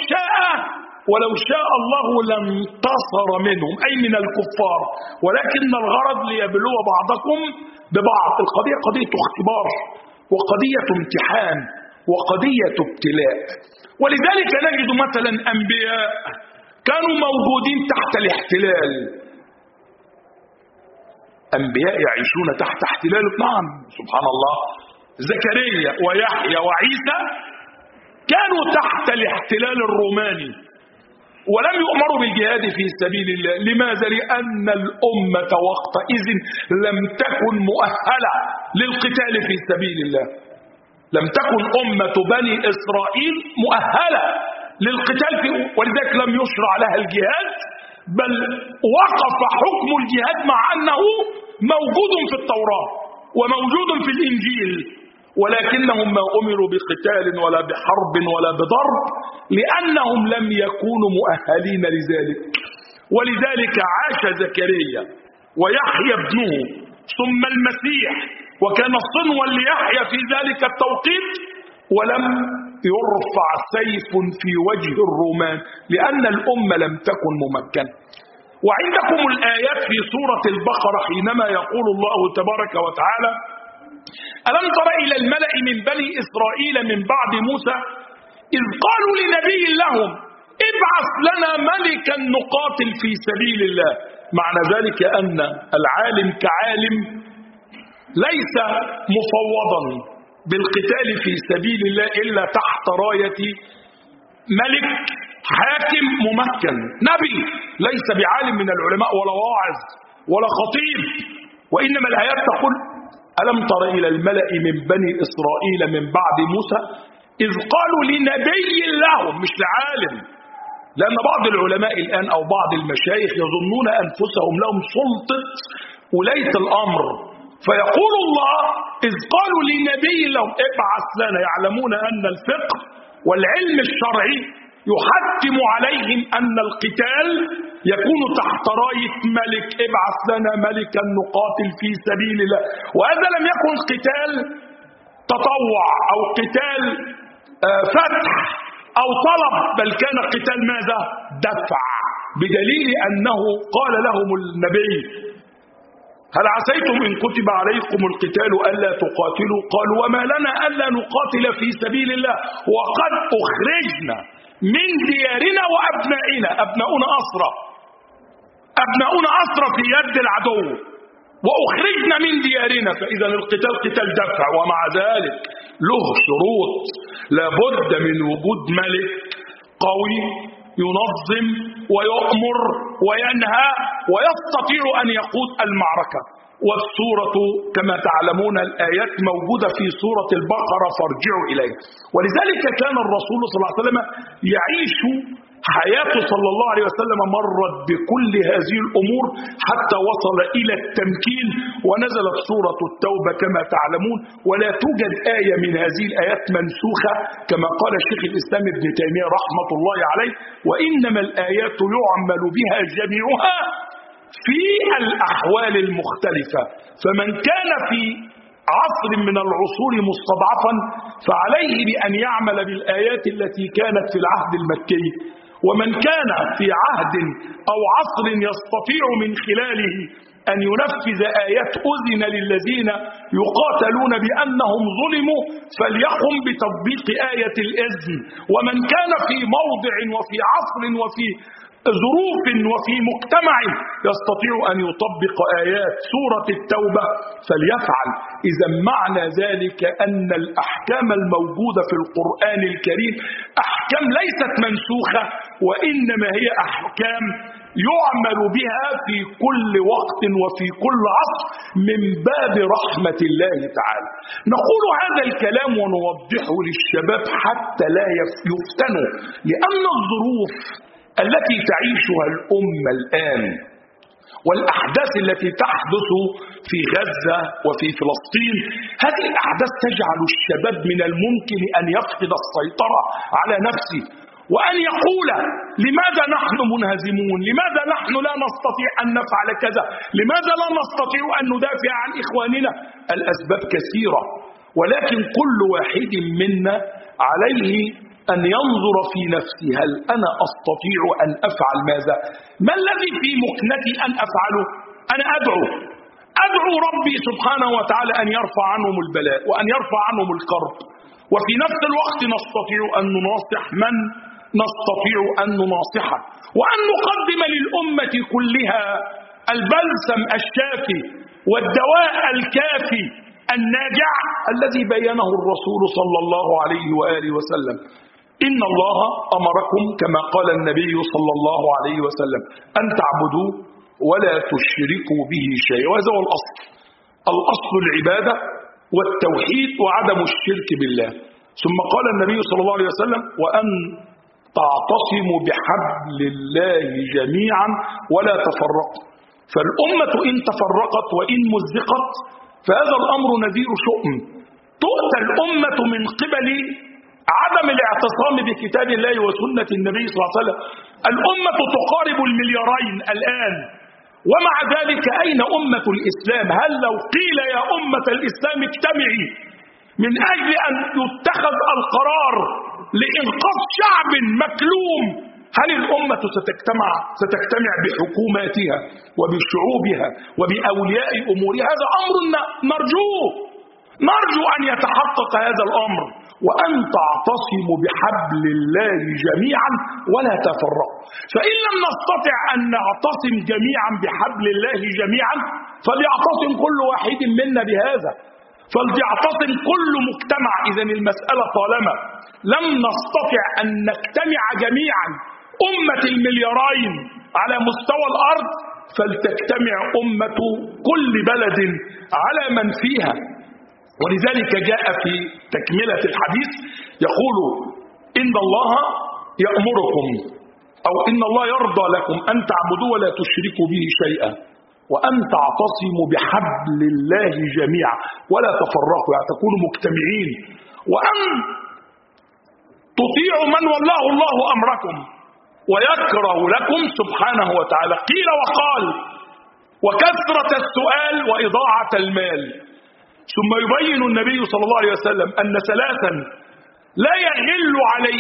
ولو شاء الله لانتصر منهم، أي من الكفار، ولكن الغرض ليبلو بعضكم ببعض. القضية قضية اختبار وقضية امتحان وقضية ابتلاء. ولذلك نجد مثلا أنبياء كانوا موجودين تحت الاحتلال، أنبياء يعيشون تحت احتلال. نعم سبحان الله، زكريا ويحيى وعيسى كانوا تحت الاحتلال الروماني ولم يؤمروا بالجهاد في سبيل الله. لماذا؟ لأن الأمة وقتئذ لم تكن مؤهلة للقتال في سبيل الله. لم تكن أمة بني إسرائيل مؤهلة للقتال ولذلك لم يشرع لها الجهاد، بل وقف حكم الجهاد مع أنه موجود في التوراة وموجود في الإنجيل، ولكنهم ما أمروا بقتال ولا بحرب ولا بضرب لأنهم لم يكونوا مؤهلين لذلك. ولذلك عاش زكريا ويحيى ابنه ثم المسيح، وكان صنوا ليحيى في ذلك التوقيت، ولم يرفع سيف في وجه الرومان لأن الأمة لم تكن ممكنة. وعندكم الآيات في سورة البقرة حينما يقول الله تبارك وتعالى ألم تر إلى الملأ من بني إسرائيل من بعد موسى إذ قالوا لنبي لهم ابعث لنا ملكا نقاتل في سبيل الله. معنى ذلك أن العالم كعالم ليس مفوضا بالقتال في سبيل الله إلا تحت راية ملك حاكم ممكن. نبي ليس بعالم من العلماء ولا واعظ ولا خطيب. وإنما الآيات تقول ألم تر إلى الملأ من بني إسرائيل من بعد موسى إذ قالوا لنبي لهم، مش لعالم، لأن بعض العلماء الآن أو بعض المشايخ يظنون أنفسهم لهم سلطة ولاية الأمر، فيقول الله إذ قالوا لنبي لهم ابعث لنا، يعلمون أن الفقه والعلم الشرعي يحتم عليهم أن القتال يكون تحت راية ملك، ابعث لنا ملكا نقاتل في سبيل الله. وهذا لم يكن قتال تطوع أو قتال فتح أو طلب، بل كان قتال ماذا؟ دفع، بدليل أنه قال لهم النبي هل عسيتم إن كتب عليكم القتال ألا تقاتلوا؟ قالوا وما لنا ألا نقاتل في سبيل الله وقد أخرجنا من ديارنا وأبنائنا، أبناؤنا أسرى في يد العدو وأخرجنا من ديارنا. فإذا القتال قتال دفع، ومع ذلك له شروط، لابد من وجود ملك قوي ينظم ويؤمر وينهى ويستطيع أن يقود المعركة. والسورة كما تعلمون الآيات موجودة في سورة البقرة فارجعوا إليها. ولذلك كان الرسول صلى الله عليه وسلم يعيش حياته صلى الله عليه وسلم مرت بكل هذه الأمور حتى وصل إلى التمكين، ونزلت سورة التوبة كما تعلمون، ولا توجد آية من هذه الآيات منسوخة كما قال شيخ الإسلام ابن تيمية رحمة الله عليه، وإنما الآيات يعمل بها جميعها في الأحوال المختلفة. فمن كان في عصر من العصور مستضعفا فعليه بأن يعمل بالآيات التي كانت في العهد المكي، ومن كان في عهد أو عصر يستطيع من خلاله أن ينفذ آيات أذن للذين يقاتلون بأنهم ظلموا فليقم بتطبيق آية الإذن، ومن كان في موضع وفي عصر وفي ظروف وفي مجتمع يستطيع أن يطبق آيات سورة التوبة فليفعل. إذا معنى ذلك أن الأحكام الموجودة في القرآن الكريم أحكام ليست منسوخة، وإنما هي أحكام يعمل بها في كل وقت وفي كل عصر من باب رحمة الله تعالى. نقول هذا الكلام ونوضحه للشباب حتى لا يفتنوا، لأن الظروف التي تعيشها الأمة الآن والأحداث التي تحدث في غزة وفي فلسطين، هذه الأحداث تجعل الشباب من الممكن أن يفقد السيطرة على نفسه وأن يقول لماذا نحن منهزمون؟ لماذا نحن لا نستطيع أن نفعل كذا؟ لماذا لا نستطيع أن ندافع عن إخواننا؟ الأسباب كثيرة، ولكن كل واحد منا عليه أن ينظر في نفسه هل أنا أستطيع أن أفعل ماذا؟ ما الذي في مكنتي أن أفعله؟ أنا أدعو ربي سبحانه وتعالى أن يرفع عنهم البلاء وأن يرفع عنهم الكرب، وفي نفس الوقت نستطيع أن نناصح من نستطيع أن نناصحه، وأن نقدم للأمة كلها البلسم الشافي والدواء الكافي الناجع الذي بينه الرسول صلى الله عليه وآله وسلم. إن الله أمركم كما قال النبي صلى الله عليه وسلم أن تعبدوا ولا تشركوا به شيئا، وهذا هو الأصل العبادة والتوحيد وعدم الشرك بالله. ثم قال النبي صلى الله عليه وسلم وأن تعتصموا بحبل الله جميعا ولا تفرقوا. فالأمة إن تفرقت وإن مزقت فهذا الأمر نذير شؤم. تؤتى الأمة من قبل عدم الاعتصام بكتاب الله وسنة النبي صلى الله عليه وسلم. الأمة تقارب 2 مليارين الآن، ومع ذلك أين أمة الإسلام؟ هل لو قيل يا أمة الإسلام اجتمعي من أجل أن يتخذ القرار لإنقاذ شعب مكلوم، هل الأمة ستجتمع بحكوماتها وبشعوبها وبأولياء أمورها؟ هذا أمر نرجو أن يتحقق هذا الأمر. وأن تعتصموا بحبل الله جميعا ولا تفرقوا. فإن لم نستطع أن نعتصم جميعا بحبل الله جميعا فليعتصم كل واحد منا بهذا، فليعتصم كل مجتمع. إذن المسألة طالما لم نستطع أن نجتمع جميعا أمة 2 مليارين على مستوى الأرض فلتجتمع أمة كل بلد على من فيها. ولذلك جاء في تكملة الحديث يقول إن الله يأمركم أو إن الله يرضى لكم أن تعبدوا ولا تشركوا به شيئا وأن تعتصموا بحبل الله جميعا ولا تفرقوا، يعني تكونوا مجتمعين، وأن تطيعوا من والله الله أمركم ويكره لكم سبحانه وتعالى قيل وقال وكثرة السؤال وإضاعة المال. ثم يبين النبي صلى الله عليه وسلم أن ثلاثا لا يغل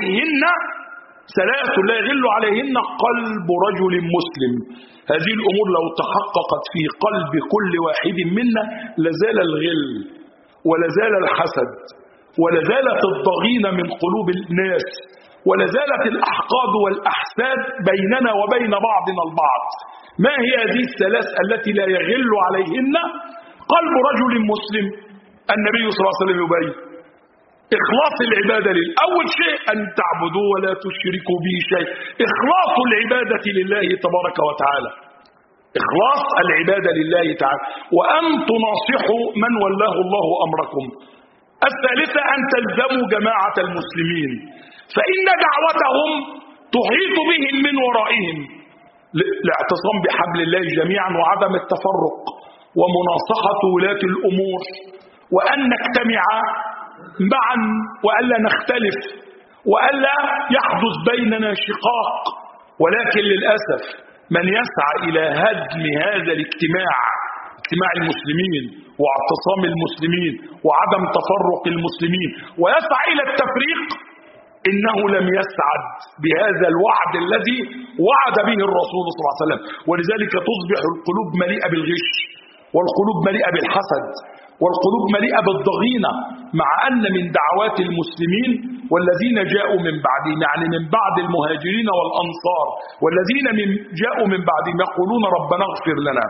عليهن قلب رجل مسلم. هذه الأمور لو تحققت في قلب كل واحد منا لزال الغل ولزال الحسد ولزالت الضغينة من قلوب الناس ولزالت الأحقاد والأحساد بيننا وبين بعضنا البعض. ما هي هذه الثلاث التي لا يغل عليهن قلب رجل مسلم؟ النبي صلى الله عليه وسلم يبين إخلاص العبادة لله. أول شيء أن تعبدوا ولا تشركوا به شيء، إخلاص العبادة لله تبارك وتعالى، إخلاص العبادة لله تعالى، وأن تناصحوا من ولاه الله أمركم. الثالثة أن تلزموا جماعة المسلمين فإن دعوتهم تحيط بهم من ورائهم، الاعتصام بحبل الله جميعا وعدم التفرق ومناصحة ولاة الأمور، وأن نجتمع معا وألا نختلف وألا يحدث بيننا شقاق. ولكن للأسف من يسعى إلى هدم هذا الاجتماع، اجتماع المسلمين واعتصام المسلمين وعدم تفرق المسلمين، ويسعى إلى التفريق، إنه لم يسعد بهذا الوعد الذي وعد به الرسول صلى الله عليه وسلم. ولذلك تصبح القلوب مليئة بالغش والقلوب مليئة بالحسد والقلوب مليئة بالضغينة، مع أن من دعوات المسلمين والذين جاءوا من بعدهم، يعني من بعد المهاجرين والأنصار والذين جاءوا من بعدهم، يقولون ربنا اغفر لنا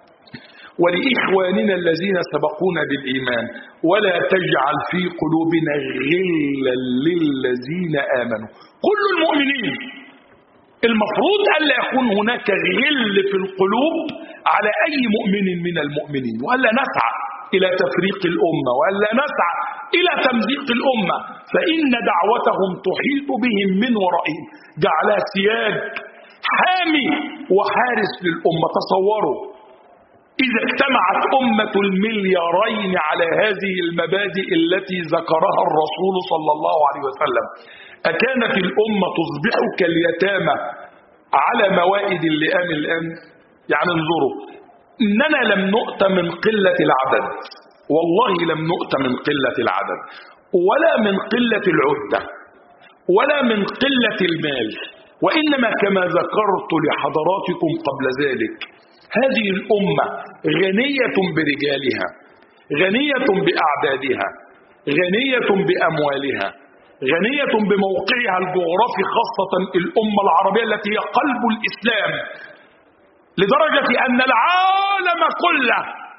ولإخواننا الذين سبقونا بالإيمان ولا تجعل في قلوبنا غلا للذين آمنوا. كل المؤمنين المفروض ألا يكون هناك غل في القلوب على أي مؤمن من المؤمنين، وألا نسعى إلى تفريق الأمة وألا نسعى إلى تمزيق الأمة، فإن دعوتهم تحيط بهم من ورائهم، جعلها سياج حامي وحارس للأمة. تصوروا إذا اجتمعت أمة المليارين على هذه المبادئ التي ذكرها الرسول صلى الله عليه وسلم، أكانت الأمة تصبح كاليتامى على موائد اللئام الآن؟ يعني انظروا، إننا لم نؤت من قلة العدد، والله لم نؤت من قلة العدد ولا من قلة العدة ولا من قلة المال، وإنما كما ذكرت لحضراتكم قبل ذلك، هذه الأمة غنية برجالها، غنية بأعدادها، غنية بأموالها، غنية بموقعها الجغرافي، خاصة الأمة العربية التي هي قلب الإسلام، لدرجة أن العالم كله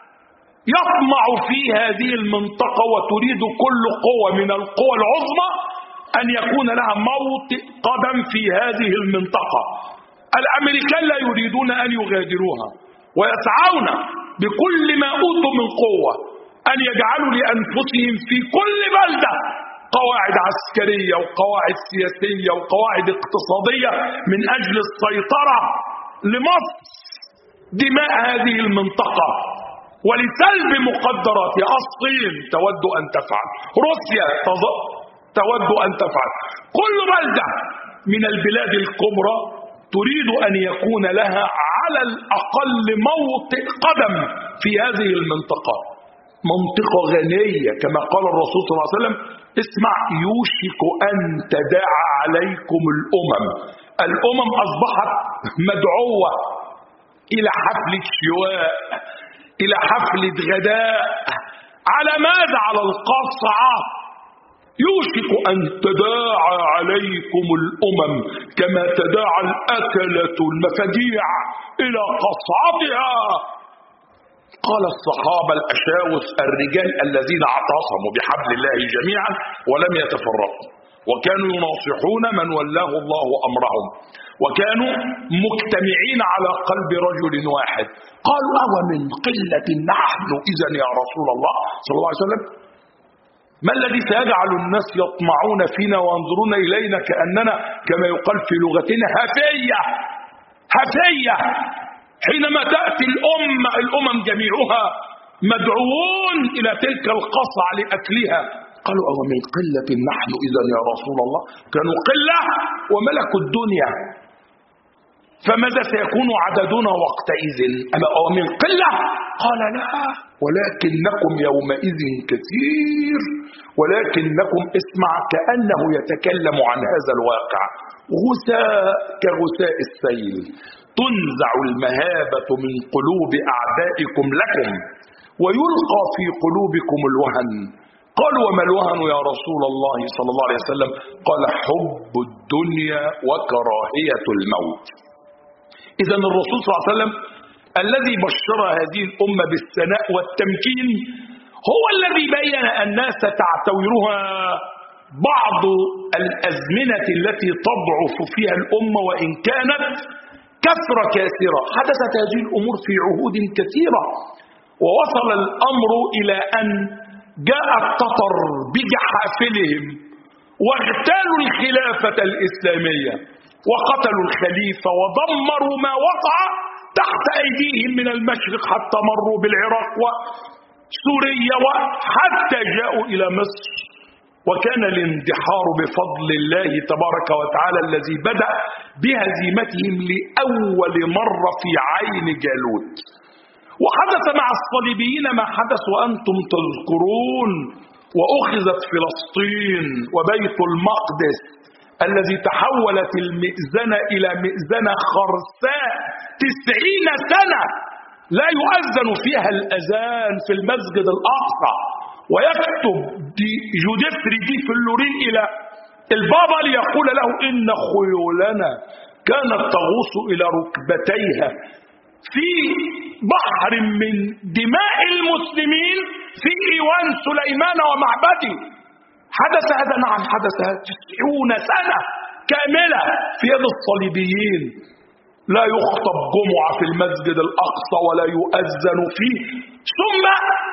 يطمع في هذه المنطقة وتريد كل قوة من القوى العظمى أن يكون لها موطئ قدم في هذه المنطقة. الأمريكان لا يريدون أن يغادروها ويسعون بكل ما أوتوا من قوة أن يجعلوا لأنفسهم في كل بلدة قواعد عسكرية وقواعد سياسية وقواعد اقتصادية من أجل السيطرة لمصر دماء هذه المنطقة ولسلب مقدراتها. الصين تود أن تفعل، روسيا تود أن تفعل، كل بلدة من البلاد الكبرى تريد أن يكون لها على الأقل موطئ قدم في هذه المنطقة، منطقة غنية كما قال الرسول صلى الله عليه وسلم: اسمع، يوشك أن تداعى عليكم الأمم أصبحت مدعوة إلى حفلة شواء، إلى حفلة غداء، على ماذا؟ على القصعة. يوشك أن تداعى عليكم الأمم كما تداعى الأكلة المفاجيع إلى قصعتها. قال الصحابة الأشاوس الرجال الذين اعتصموا بحبل الله جميعا ولم يتفرقوا، وكانوا يناصحون من ولاه الله أمرهم، وكانوا مجتمعين على قلب رجل واحد. قالوا: أو من قلة نحن إذن يا رسول الله صلى الله عليه وسلم؟ ما الذي سيجعل الناس يطمعون فينا وينظرون إلينا كأننا كما يقال في لغتنا هفية حينما تأتي الأمم جميعها مدعوون إلى تلك القصع لأكلها. قالوا أو من قلة نحن إذن يا رسول الله؟ كانوا قلة وملكوا الدنيا، فماذا سيكون عددنا وقتئذ؟ أو من قلة؟ قال لا، ولكنكم يومئذ كثير، ولكنكم اسمع كأنه يتكلم عن هذا الواقع، غثاء كغثاء السيل، تنزع المهابة من قلوب أعدائكم لكم ويلقى في قلوبكم الوهن. قالوا وما الوهن يا رسول الله صلى الله عليه وسلم؟ قال حب الدنيا وكراهية الموت. إذن الرسول صلى الله عليه وسلم الذي بشر هذه الأمة بالثناء والتمكين هو الذي بين الناس تعتورها بعض الأزمنة التي تضعف فيها الأمة وإن كانت كثرة كثيرة. حدثت هذه الأمور في عهود كثيرة، ووصل الأمر إلى أن جاء التتر بجحافلهم واغتالوا الخلافة الإسلامية وقتلوا الخليفة ودمروا ما وقع تحت أيديهم من المشرق حتى مروا بالعراق وسوريا وحتى جاءوا إلى مصر. وكان الاندحار بفضل الله تبارك وتعالى الذي بدأ بهزيمتهم لأول مرة في عين جالوت. وحدث مع الصليبيين ما حدث وأنتم تذكرون، وأخذت فلسطين وبيت المقدس الذي تحولت المئذنة إلى مئذنة خرساء 90 سنة لا يؤذن فيها الأذان في المسجد الأقصى. ويكتب جودفري دي فلورين إلى البابا ليقول له إن خيولنا كانت تغوص إلى ركبتيها في بحر من دماء المسلمين في إيوان سليمان ومعبده. حدث هذا، نعم حدث 90 سنة كاملة في يد الصليبيين. لا يخطب جمعة في المسجد الأقصى ولا يؤذن فيه. ثم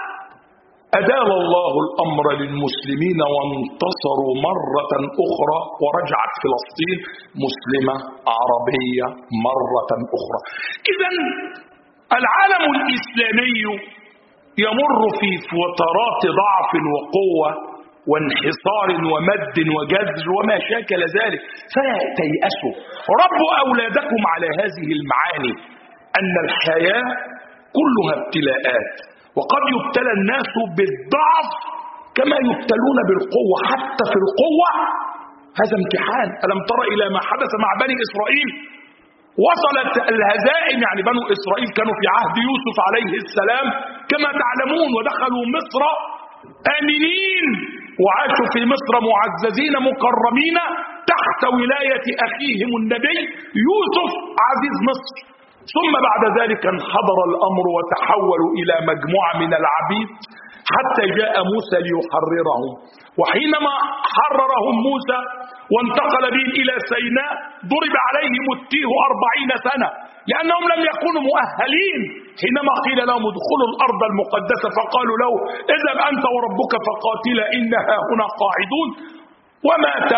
أدال الله الأمر للمسلمين وانتصروا مرة أخرى، ورجعت فلسطين مسلمة عربية مرة أخرى. إذن العالم الإسلامي يمر في فترات ضعف وقوة وانحصار ومد وجزر وما شاكل ذلك، فلا تيأسوا. ربوا أولادكم على هذه المعاني أن الحياة كلها ابتلاءات، وقد يبتلى الناس بالضعف كما يبتلون بالقوة. حتى في القوة هذا امتحان. ألم تر إلى ما حدث مع بني إسرائيل؟ وصلت الهزائم، يعني بنو إسرائيل كانوا في عهد يوسف عليه السلام كما تعلمون، ودخلوا مصر آمنين وعاشوا في مصر معززين مكرمين تحت ولاية أخيهم النبي يوسف عزيز مصر. ثم بعد ذلك انحدر الأمر وتحولوا إلى مجموعة من العبيد حتى جاء موسى ليحررهم. وحينما حررهم موسى وانتقل بهم إلى سيناء ضرب عليهم التيه 40 سنة لأنهم لم يكونوا مؤهلين. حينما قيل لهم ادخلوا الأرض المقدسة فقالوا له اذهب أنت وربك فقاتلا إنها هنا قاعدون. ومات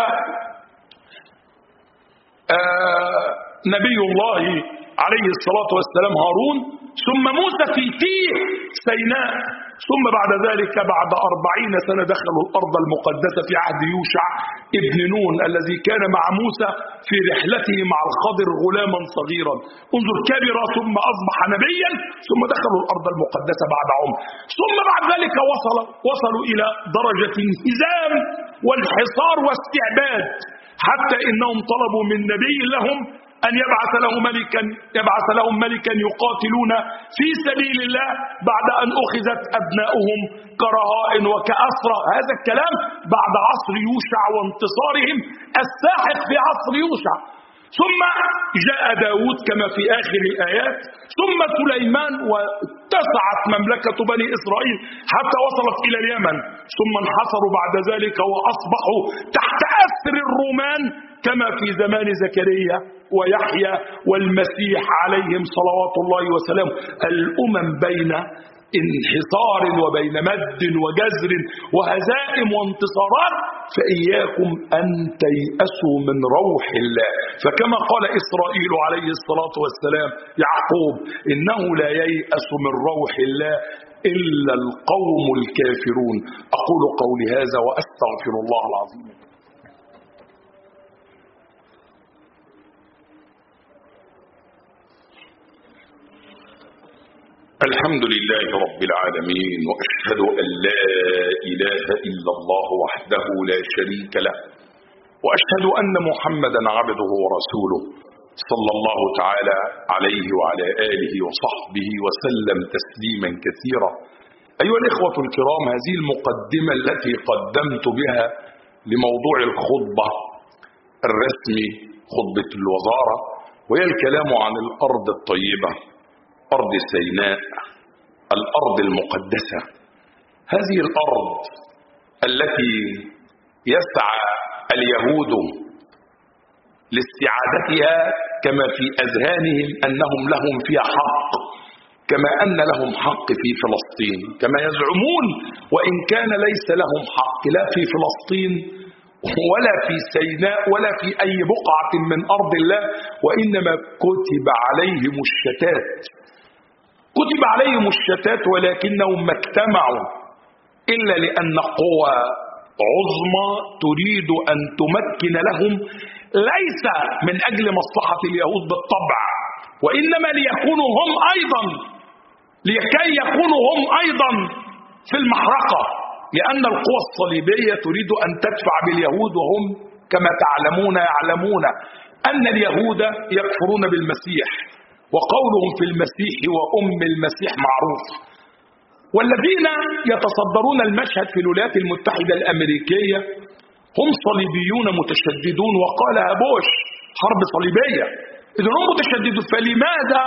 نبي الله عليه الصلاة والسلام هارون، ثم موسى في تيه سيناء، ثم بعد ذلك بعد 40 سنة دخلوا الأرض المقدسة في عهد يوشع ابن نون الذي كان مع موسى في رحلته مع الخضر غلاما صغيرا. انظر، كبر ثم أصبح نبيا ثم دخلوا الأرض المقدسة بعد عمر. ثم بعد ذلك وصلوا إلى درجة انهزام وانحصار واستعباد، حتى إنهم طلبوا من نبي لهم أن يبعث لهم ملكا يقاتلون في سبيل الله بعد أن أخذت أبناؤهم كرهائن وكأسرى. هذا الكلام بعد عصر يوشع وانتصارهم الساحق في عصر يوشع. ثم جاء داود كما في آخر الآيات، ثم سليمان، واتسعت مملكة بني إسرائيل حتى وصلت إلى اليمن، ثم انحصروا بعد ذلك وأصبحوا تحت أسر الرومان كما في زمان زكريا ويحيى والمسيح عليهم صلوات الله وسلامه. الأمم بين انحصار وبين مد وجزر وهزائم وانتصارات، فإياكم أن تيأسوا من روح الله. فكما قال إسرائيل عليه الصلاة والسلام يعقوب: إنه لا ييأس من روح الله إلا القوم الكافرون. أقول قولي هذا وأستغفر الله العظيم. الحمد لله رب العالمين، وأشهد أن لا إله إلا الله وحده لا شريك له، وأشهد أن محمدا عبده ورسوله صلى الله تعالى عليه وعلى آله وصحبه وسلم تسليما كثيرا. أيها الإخوة الكرام، هذه المقدمة التي قدمت بها لموضوع الخطبة الرسمي، خطبة الوزارة، وهي الكلام عن الأرض الطيبة، أرض سيناء، الأرض المقدسة. هذه الأرض التي يسعى اليهود لاستعادتها كما في أذهانهم أنهم لهم فيها حق، كما أن لهم حق في فلسطين كما يزعمون، وإن كان ليس لهم حق لا في فلسطين ولا في سيناء ولا في أي بقعة من أرض الله، وإنما كتب عليهم الشتات. كتب عليهم الشتات، ولكنهم ما اجتمعوا إلا لأن قوى عظمى تريد أن تمكن لهم، ليس من أجل مصلحة اليهود بالطبع، وإنما ليكونوا هم أيضا، لكي يكونوا هم أيضا في المحرقة، لأن القوى الصليبية تريد أن تدفع باليهود، وهم كما تعلمون يعلمون أن اليهود يكفرون بالمسيح، وقولهم في المسيح وأم المسيح معروف. والذين يتصدرون المشهد في الولايات المتحدة الأمريكية هم صليبيون متشددون، وقالها بوش: حرب صليبية. إذن هم متشددون، فلماذا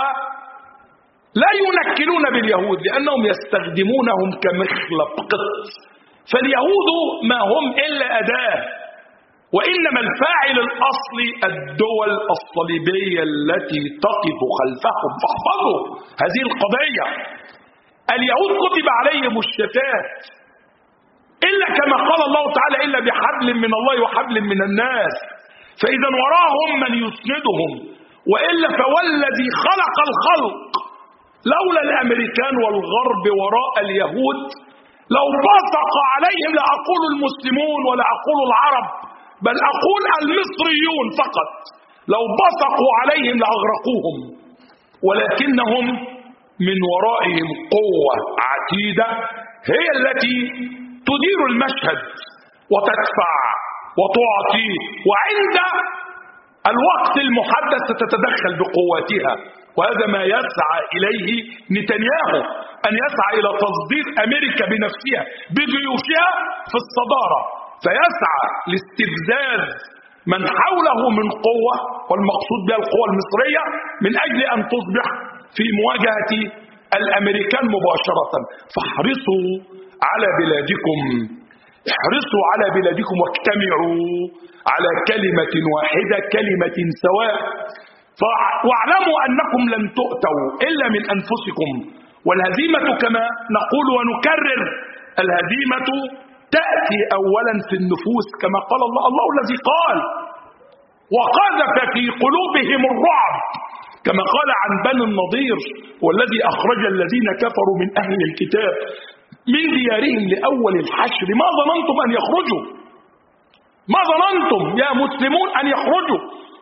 لا ينكلون باليهود؟ لأنهم يستخدمونهم كمخلب قط، فاليهود ما هم إلا أداة، وإنما الفاعل الأصلي الدول الصليبية التي تقف خلفهم. فاحفظوا هذه القضية. اليهود كتب عليهم الشتات، إلا كما قال الله تعالى: إلا بحبل من الله وحبل من الناس. فإذا وراهم من يسندهم، وإلا فوالذي خلق الخلق لولا الأمريكان والغرب وراء اليهود لو بصق عليهم، لا أقول المسلمون ولا أقول العرب، بل أقول المصريون فقط، لو بصقوا عليهم لأغرقوهم. ولكنهم من ورائهم قوة عتيدة هي التي تدير المشهد وتدفع وتعطي، وعند الوقت المحدد ستتدخل بقواتها. وهذا ما يسعى إليه نتنياهو، أن يسعى إلى تصدير أمريكا بنفسها بجيوشها في الصدارة، فيسعى لاستفزاز من حوله من قوة، والمقصود بها القوة المصرية، من أجل أن تصبح في مواجهة الأمريكان مباشرة. فاحرصوا على بلادكم، احرصوا على بلادكم، واجتمعوا على كلمة واحدة، كلمة سواء. واعلموا أنكم لن تؤتوا إلا من أنفسكم، والهزيمة كما نقول ونكرر، الهزيمة تأتي أولا في النفوس، كما قال الله الذي قال: وقذف في قلوبهم الرعب، كما قال عن بني النضير: والذي أخرج الذين كفروا من أهل الكتاب من ديارهم لأول الحشر ما ظننتم أن يخرجوا، ما ظننتم يا مسلمون أن يخرجوا،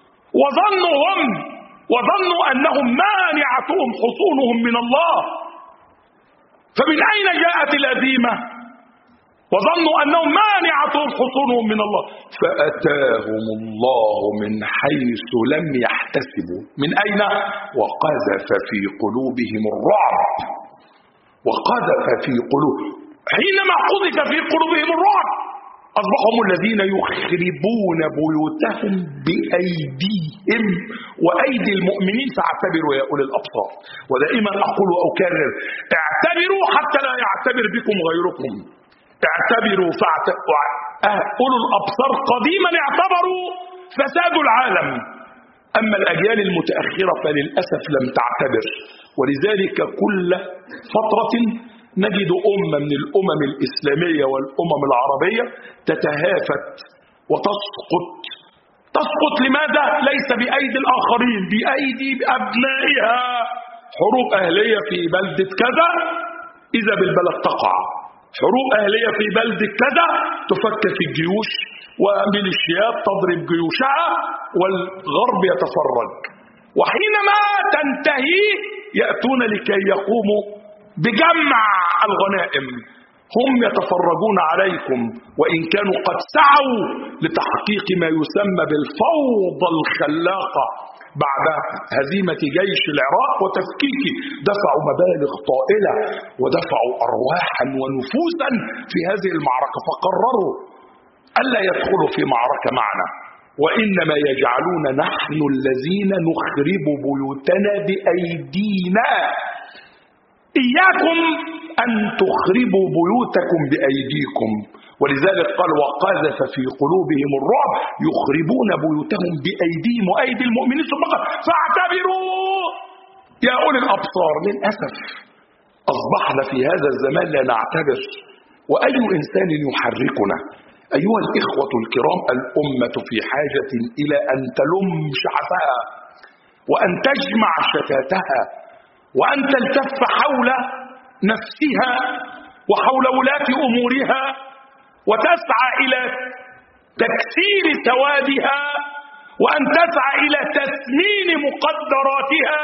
وظنوا أنهم مانعتهم حصونهم من الله. فمن أين جاءت الهزيمة؟ وظنوا أنهم مانعتهم حصونهم من الله، فأتاهم الله من حيث لم يحتسبوا. من أين؟ وقذف في قلوبهم الرعب. وقذف في حينما قذف في قلوبهم الرعب أصبحوا هم الذين يخربون بيوتهم بأيديهم وأيدي المؤمنين. فاعتبروا يا أولي الأبصار، ودائما أقول وأكرر: اعتبروا حتى لا يعتبر بكم غيركم. اعتبروا أولو الأبصار قديما اعتبروا فساد العالم، أما الأجيال المتأخرة فللأسف لم تعتبر. ولذلك كل فترة نجد أمة من الأمم الإسلامية والأمم العربية تتهافت تسقط لماذا؟ ليس بأيدي الآخرين، بأيدي أبنائها. حروب أهلية في بلدة كذا، إذا بالبلد تقع. حروب أهلية في بلدة كذا، تفكك الجيوش وميليشيات تضرب جيوشها والغرب يتفرج. وحينما تنتهي يأتون لكي يقوموا بجمع الغنائم. هم يتفرجون عليكم وإن كانوا قد سعوا لتحقيق ما يسمى بالفوضى الخلاقة بعد هزيمة جيش العراق وتفكيكه. دفعوا مبالغ طائلة ودفعوا أرواحا ونفوسا في هذه المعركة، فقرروا ألا يدخلوا في معركة معنا، وإنما يجعلون نحن الذين نخرب بيوتنا بأيدينا. إياكم أن تخربوا بيوتكم بأيديكم. ولذلك قال وقذف في قلوبهم الرعب يخربون بيوتهم بأيديهم وأيدي المؤمنين ثم قال فاعتبروا يا أولي الأبصار. للأسف أصبحنا في هذا الزمان لا نعتبر، وأي إنسان يحركنا. أيها الإخوة الكرام، الأمة في حاجة إلى أن تلم شعثها وأن تجمع شتاتها وأن تلتف حول نفسها وحول ولاة أمورها وتسعى إلى تكسير سوادها وأن تسعى إلى تثمين مقدراتها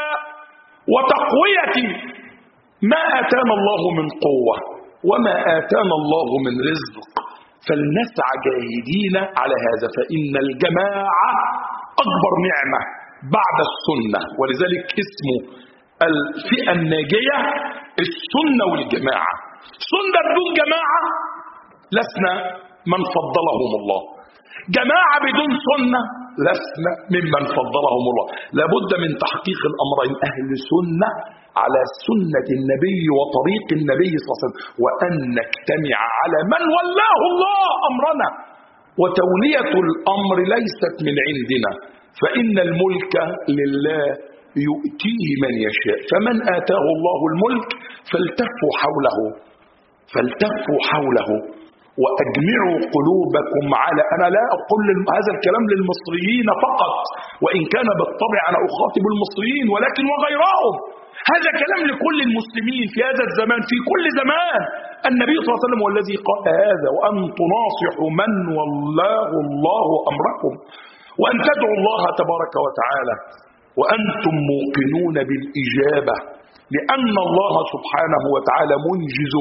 وتقوية ما آتانا الله من قوة وما آتانا الله من رزق. فلنسعى جاهدين على هذا، فإن الجماعة أكبر نعمة بعد السنة. ولذلك اسمه الفئة الناجية السنة والجماعة. سنة بدون جماعة لسنا من فضلهم الله، جماعة بدون سنة لسنا ممن فضلهم الله. لابد من تحقيق الأمرين، أهل سنة على سنة النبي وطريق النبي صلى الله عليه وسلم، وأن نجتمع على من ولاه الله أمرنا. وتولية الأمر ليست من عندنا، فإن الملك لله يؤتيه من يشاء. فمن آتاه الله الملك فالتفوا حوله وأجمعوا قلوبكم على. أنا لا أقول هذا الكلام للمصريين فقط، وإن كان بالطبع أنا أخاطب المصريين ولكن وغيرهم. هذا كلام لكل المسلمين في هذا الزمان، في كل زمان. النبي صلى الله عليه وسلم والذي قال هذا، وأن تناصحوا من والله الله أمركم، وأن تدعوا الله تبارك وتعالى وأنتم موقنون بالإجابة، لأن الله سبحانه وتعالى منجز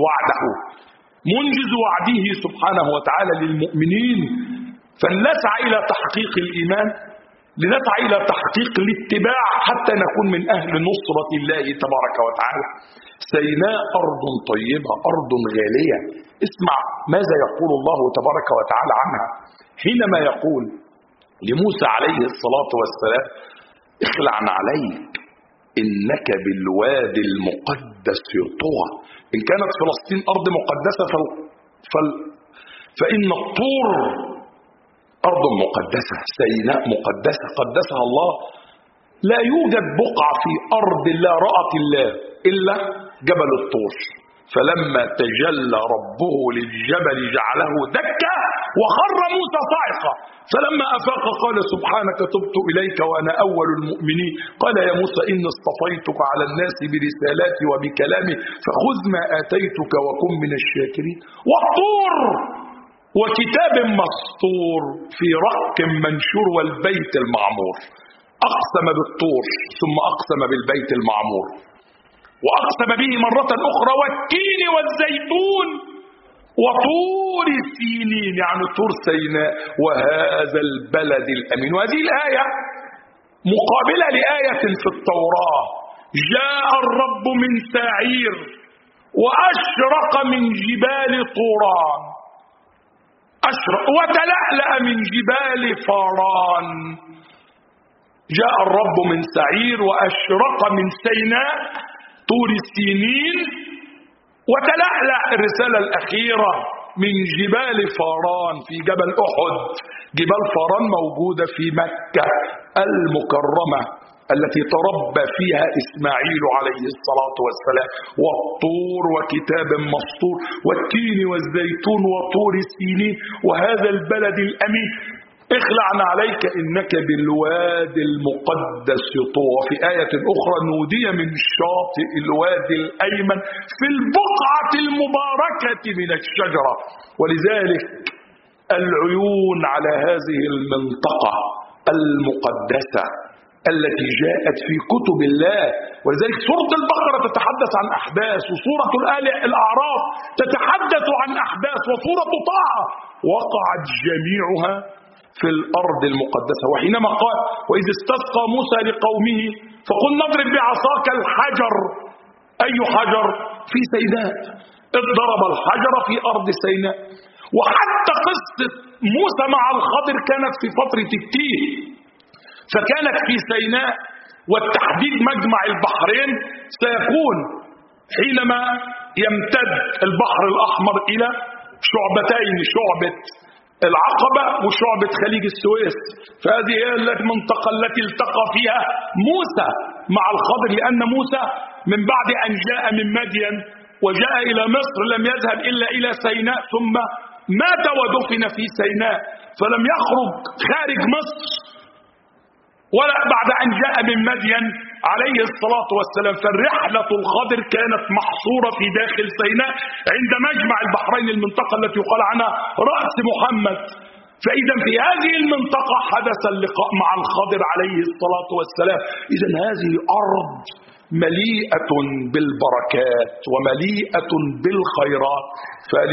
وعده سبحانه وتعالى للمؤمنين. فلنسعى إلى تحقيق الإيمان، لنسعى إلى تحقيق الاتباع حتى نكون من أهل نصرة الله تبارك وتعالى. سيناء أرض طيبة، أرض غالية. اسمع ماذا يقول الله تبارك وتعالى عنها حينما يقول لموسى عليه الصلاة والسلام اخلع عليك إنك بالوادي المقدس طوى. إن كانت فلسطين أرض مقدسة فإن الطور أرض مقدسة، سيناء مقدسة قدسها الله. لا يوجد بقعة في أرض الله رأت الله إلا جبل الطور. فلما تجلى ربه للجبل جعله دكا وخر موسى صاعقا فلما أفاق قال سبحانك تبت إليك وأنا أول المؤمنين. قال يا موسى إني اصطفيتك على الناس برسالاتي وبكلامي فخذ ما آتيتك وكن من الشاكرين. والطور وكتاب مسطور في رق منشور والبيت المعمور. أقسم بالطور ثم أقسم بالبيت المعمور، وأقسم به مرة أخرى والتين والزيتون وطور سينين، يعني طور سيناء وهذا البلد الأمين. وهذه الآية مقابلة لآية في التوراة: جاء الرب من سعير وأشرق من جبال طوران، أشرق وتلألأ من جبال فاران. جاء الرب من سعير وأشرق من سيناء طور سينين وتلألأ الرسالة الأخيرة من جبال فاران في جبل أحد. جبال فاران موجودة في مكة المكرمة التي تربى فيها إسماعيل عليه الصلاة والسلام، والطور وكتاب مسطور والتين والزيتون وطور سينين وهذا البلد الأمين اخلعنا عليك إنك بالواد المقدس طوى. وفي آية أخرى نودي من شاطئ الوادي الأيمن في البقعة المباركة من الشجرة. ولذلك العيون على هذه المنطقة المقدسة التي جاءت في كتب الله. ولذلك سورة البقرة تتحدث عن أحداث، وسورة الأعراف تتحدث عن أحداث، وسورة طه وقعت جميعها في الأرض المقدسة. وحينما قال وإذ استسقى موسى لقومه فقل نضرب بعصاك الحجر، أي حجر؟ في سيناء، إذ ضرب الحجر في أرض سيناء. وحتى قصة موسى مع الخضر كانت في فترة التيه، فكانت في سيناء، والتحديد مجمع البحرين سيكون حينما يمتد البحر الأحمر إلى شعبتين، شعبة العقبة وشعبة خليج السويس. فهذه هي المنطقة التي التقى فيها موسى مع الخضر، لأن موسى من بعد أن جاء من مدين وجاء إلى مصر لم يذهب إلا إلى سيناء، ثم مات ودفن في سيناء، فلم يخرج خارج مصر ولا بعد أن جاء من مدين عليه الصلاة والسلام. فالرحلة الخضر كانت محصورة في داخل سيناء عند مجمع البحرين، المنطقة التي يقال عنها رأس محمد. فإذا في هذه المنطقة حدث اللقاء مع الخضر عليه الصلاة والسلام. إذا هذه أرض مليئة بالبركات ومليئة بالخيرات. فهل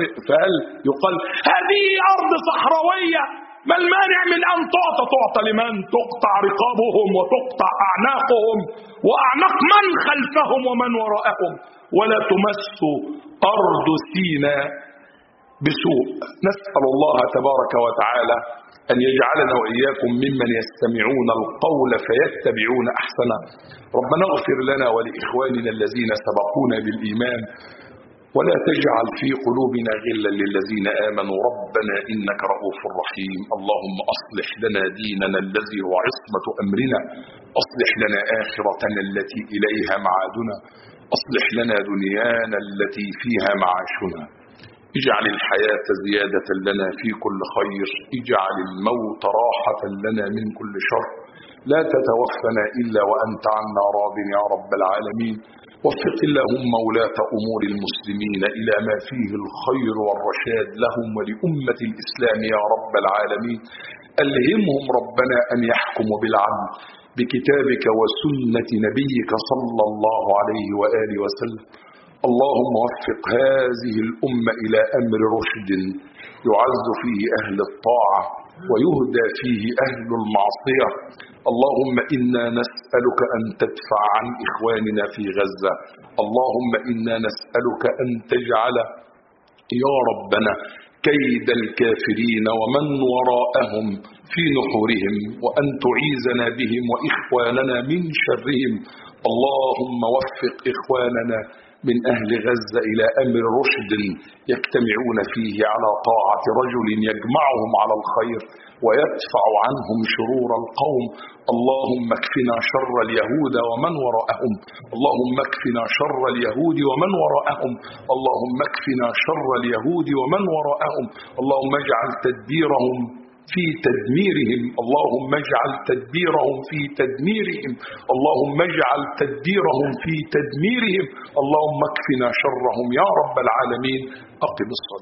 يقال هذه أرض صحراوية، ما المانع من أن تعطى لمن تقطع رقابهم وتقطع أعناقهم وأعناق من خلفهم ومن وراءهم، ولا تمس أرض سيناء بسوء. نسأل الله تبارك وتعالى أن يجعلنا وإياكم ممن يستمعون القول فيتبعون أحسنه. ربنا اغفر لنا ولإخواننا الذين سبقونا بالإيمان، ولا تجعل في قلوبنا غلا للذين آمنوا ربنا إنك رؤوف رحيم. اللهم أصلح لنا ديننا الذي هو عصمة أمرنا، أصلح لنا آخرتنا التي إليها معادنا، أصلح لنا دنيانا التي فيها معاشنا. اجعل الحياة زيادة لنا في كل خير، اجعل الموت راحة لنا من كل شر، لا تتوفنا إلا وأنت عنا راض يا رب العالمين. وفق اللهم ولاة أمور المسلمين إلى ما فيه الخير والرشاد لهم ولأمة الإسلام يا رب العالمين. ألهمهم ربنا أن يحكموا بالعدل بكتابك وسنة نبيك صلى الله عليه وآله وسلم. اللهم وفق هذه الأمة إلى أمر رشد يعز فيه أهل الطاعة ويهدى فيه أهل المعصية. اللهم إنا نسألك أن تدفع عن إخواننا في غزة. اللهم إنا نسألك أن تجعل يا ربنا كيد الكافرين ومن وراءهم في نحورهم، وأن تعيذنا بهم وإخواننا من شرهم. اللهم وفق إخواننا من أهل غزة إلى أمر رشد يجتمعون فيه على طاعة رجل يجمعهم على الخير ويدفع عنهم شرور القوم. اللهم اكفنا شر اليهود ومن وراءهم، اللهم اكفنا شر اليهود ومن وراءهم، اللهم اكفنا شر اليهود ومن وراءهم. اللهم اجعل تدبيرهم في تدميرهم، اللهم اجعل تدبيرهم في تدميرهم، اللهم اجعل تدبيرهم في تدميرهم. اللهم اكفنا شرهم يا رب العالمين. أقم الصلاة.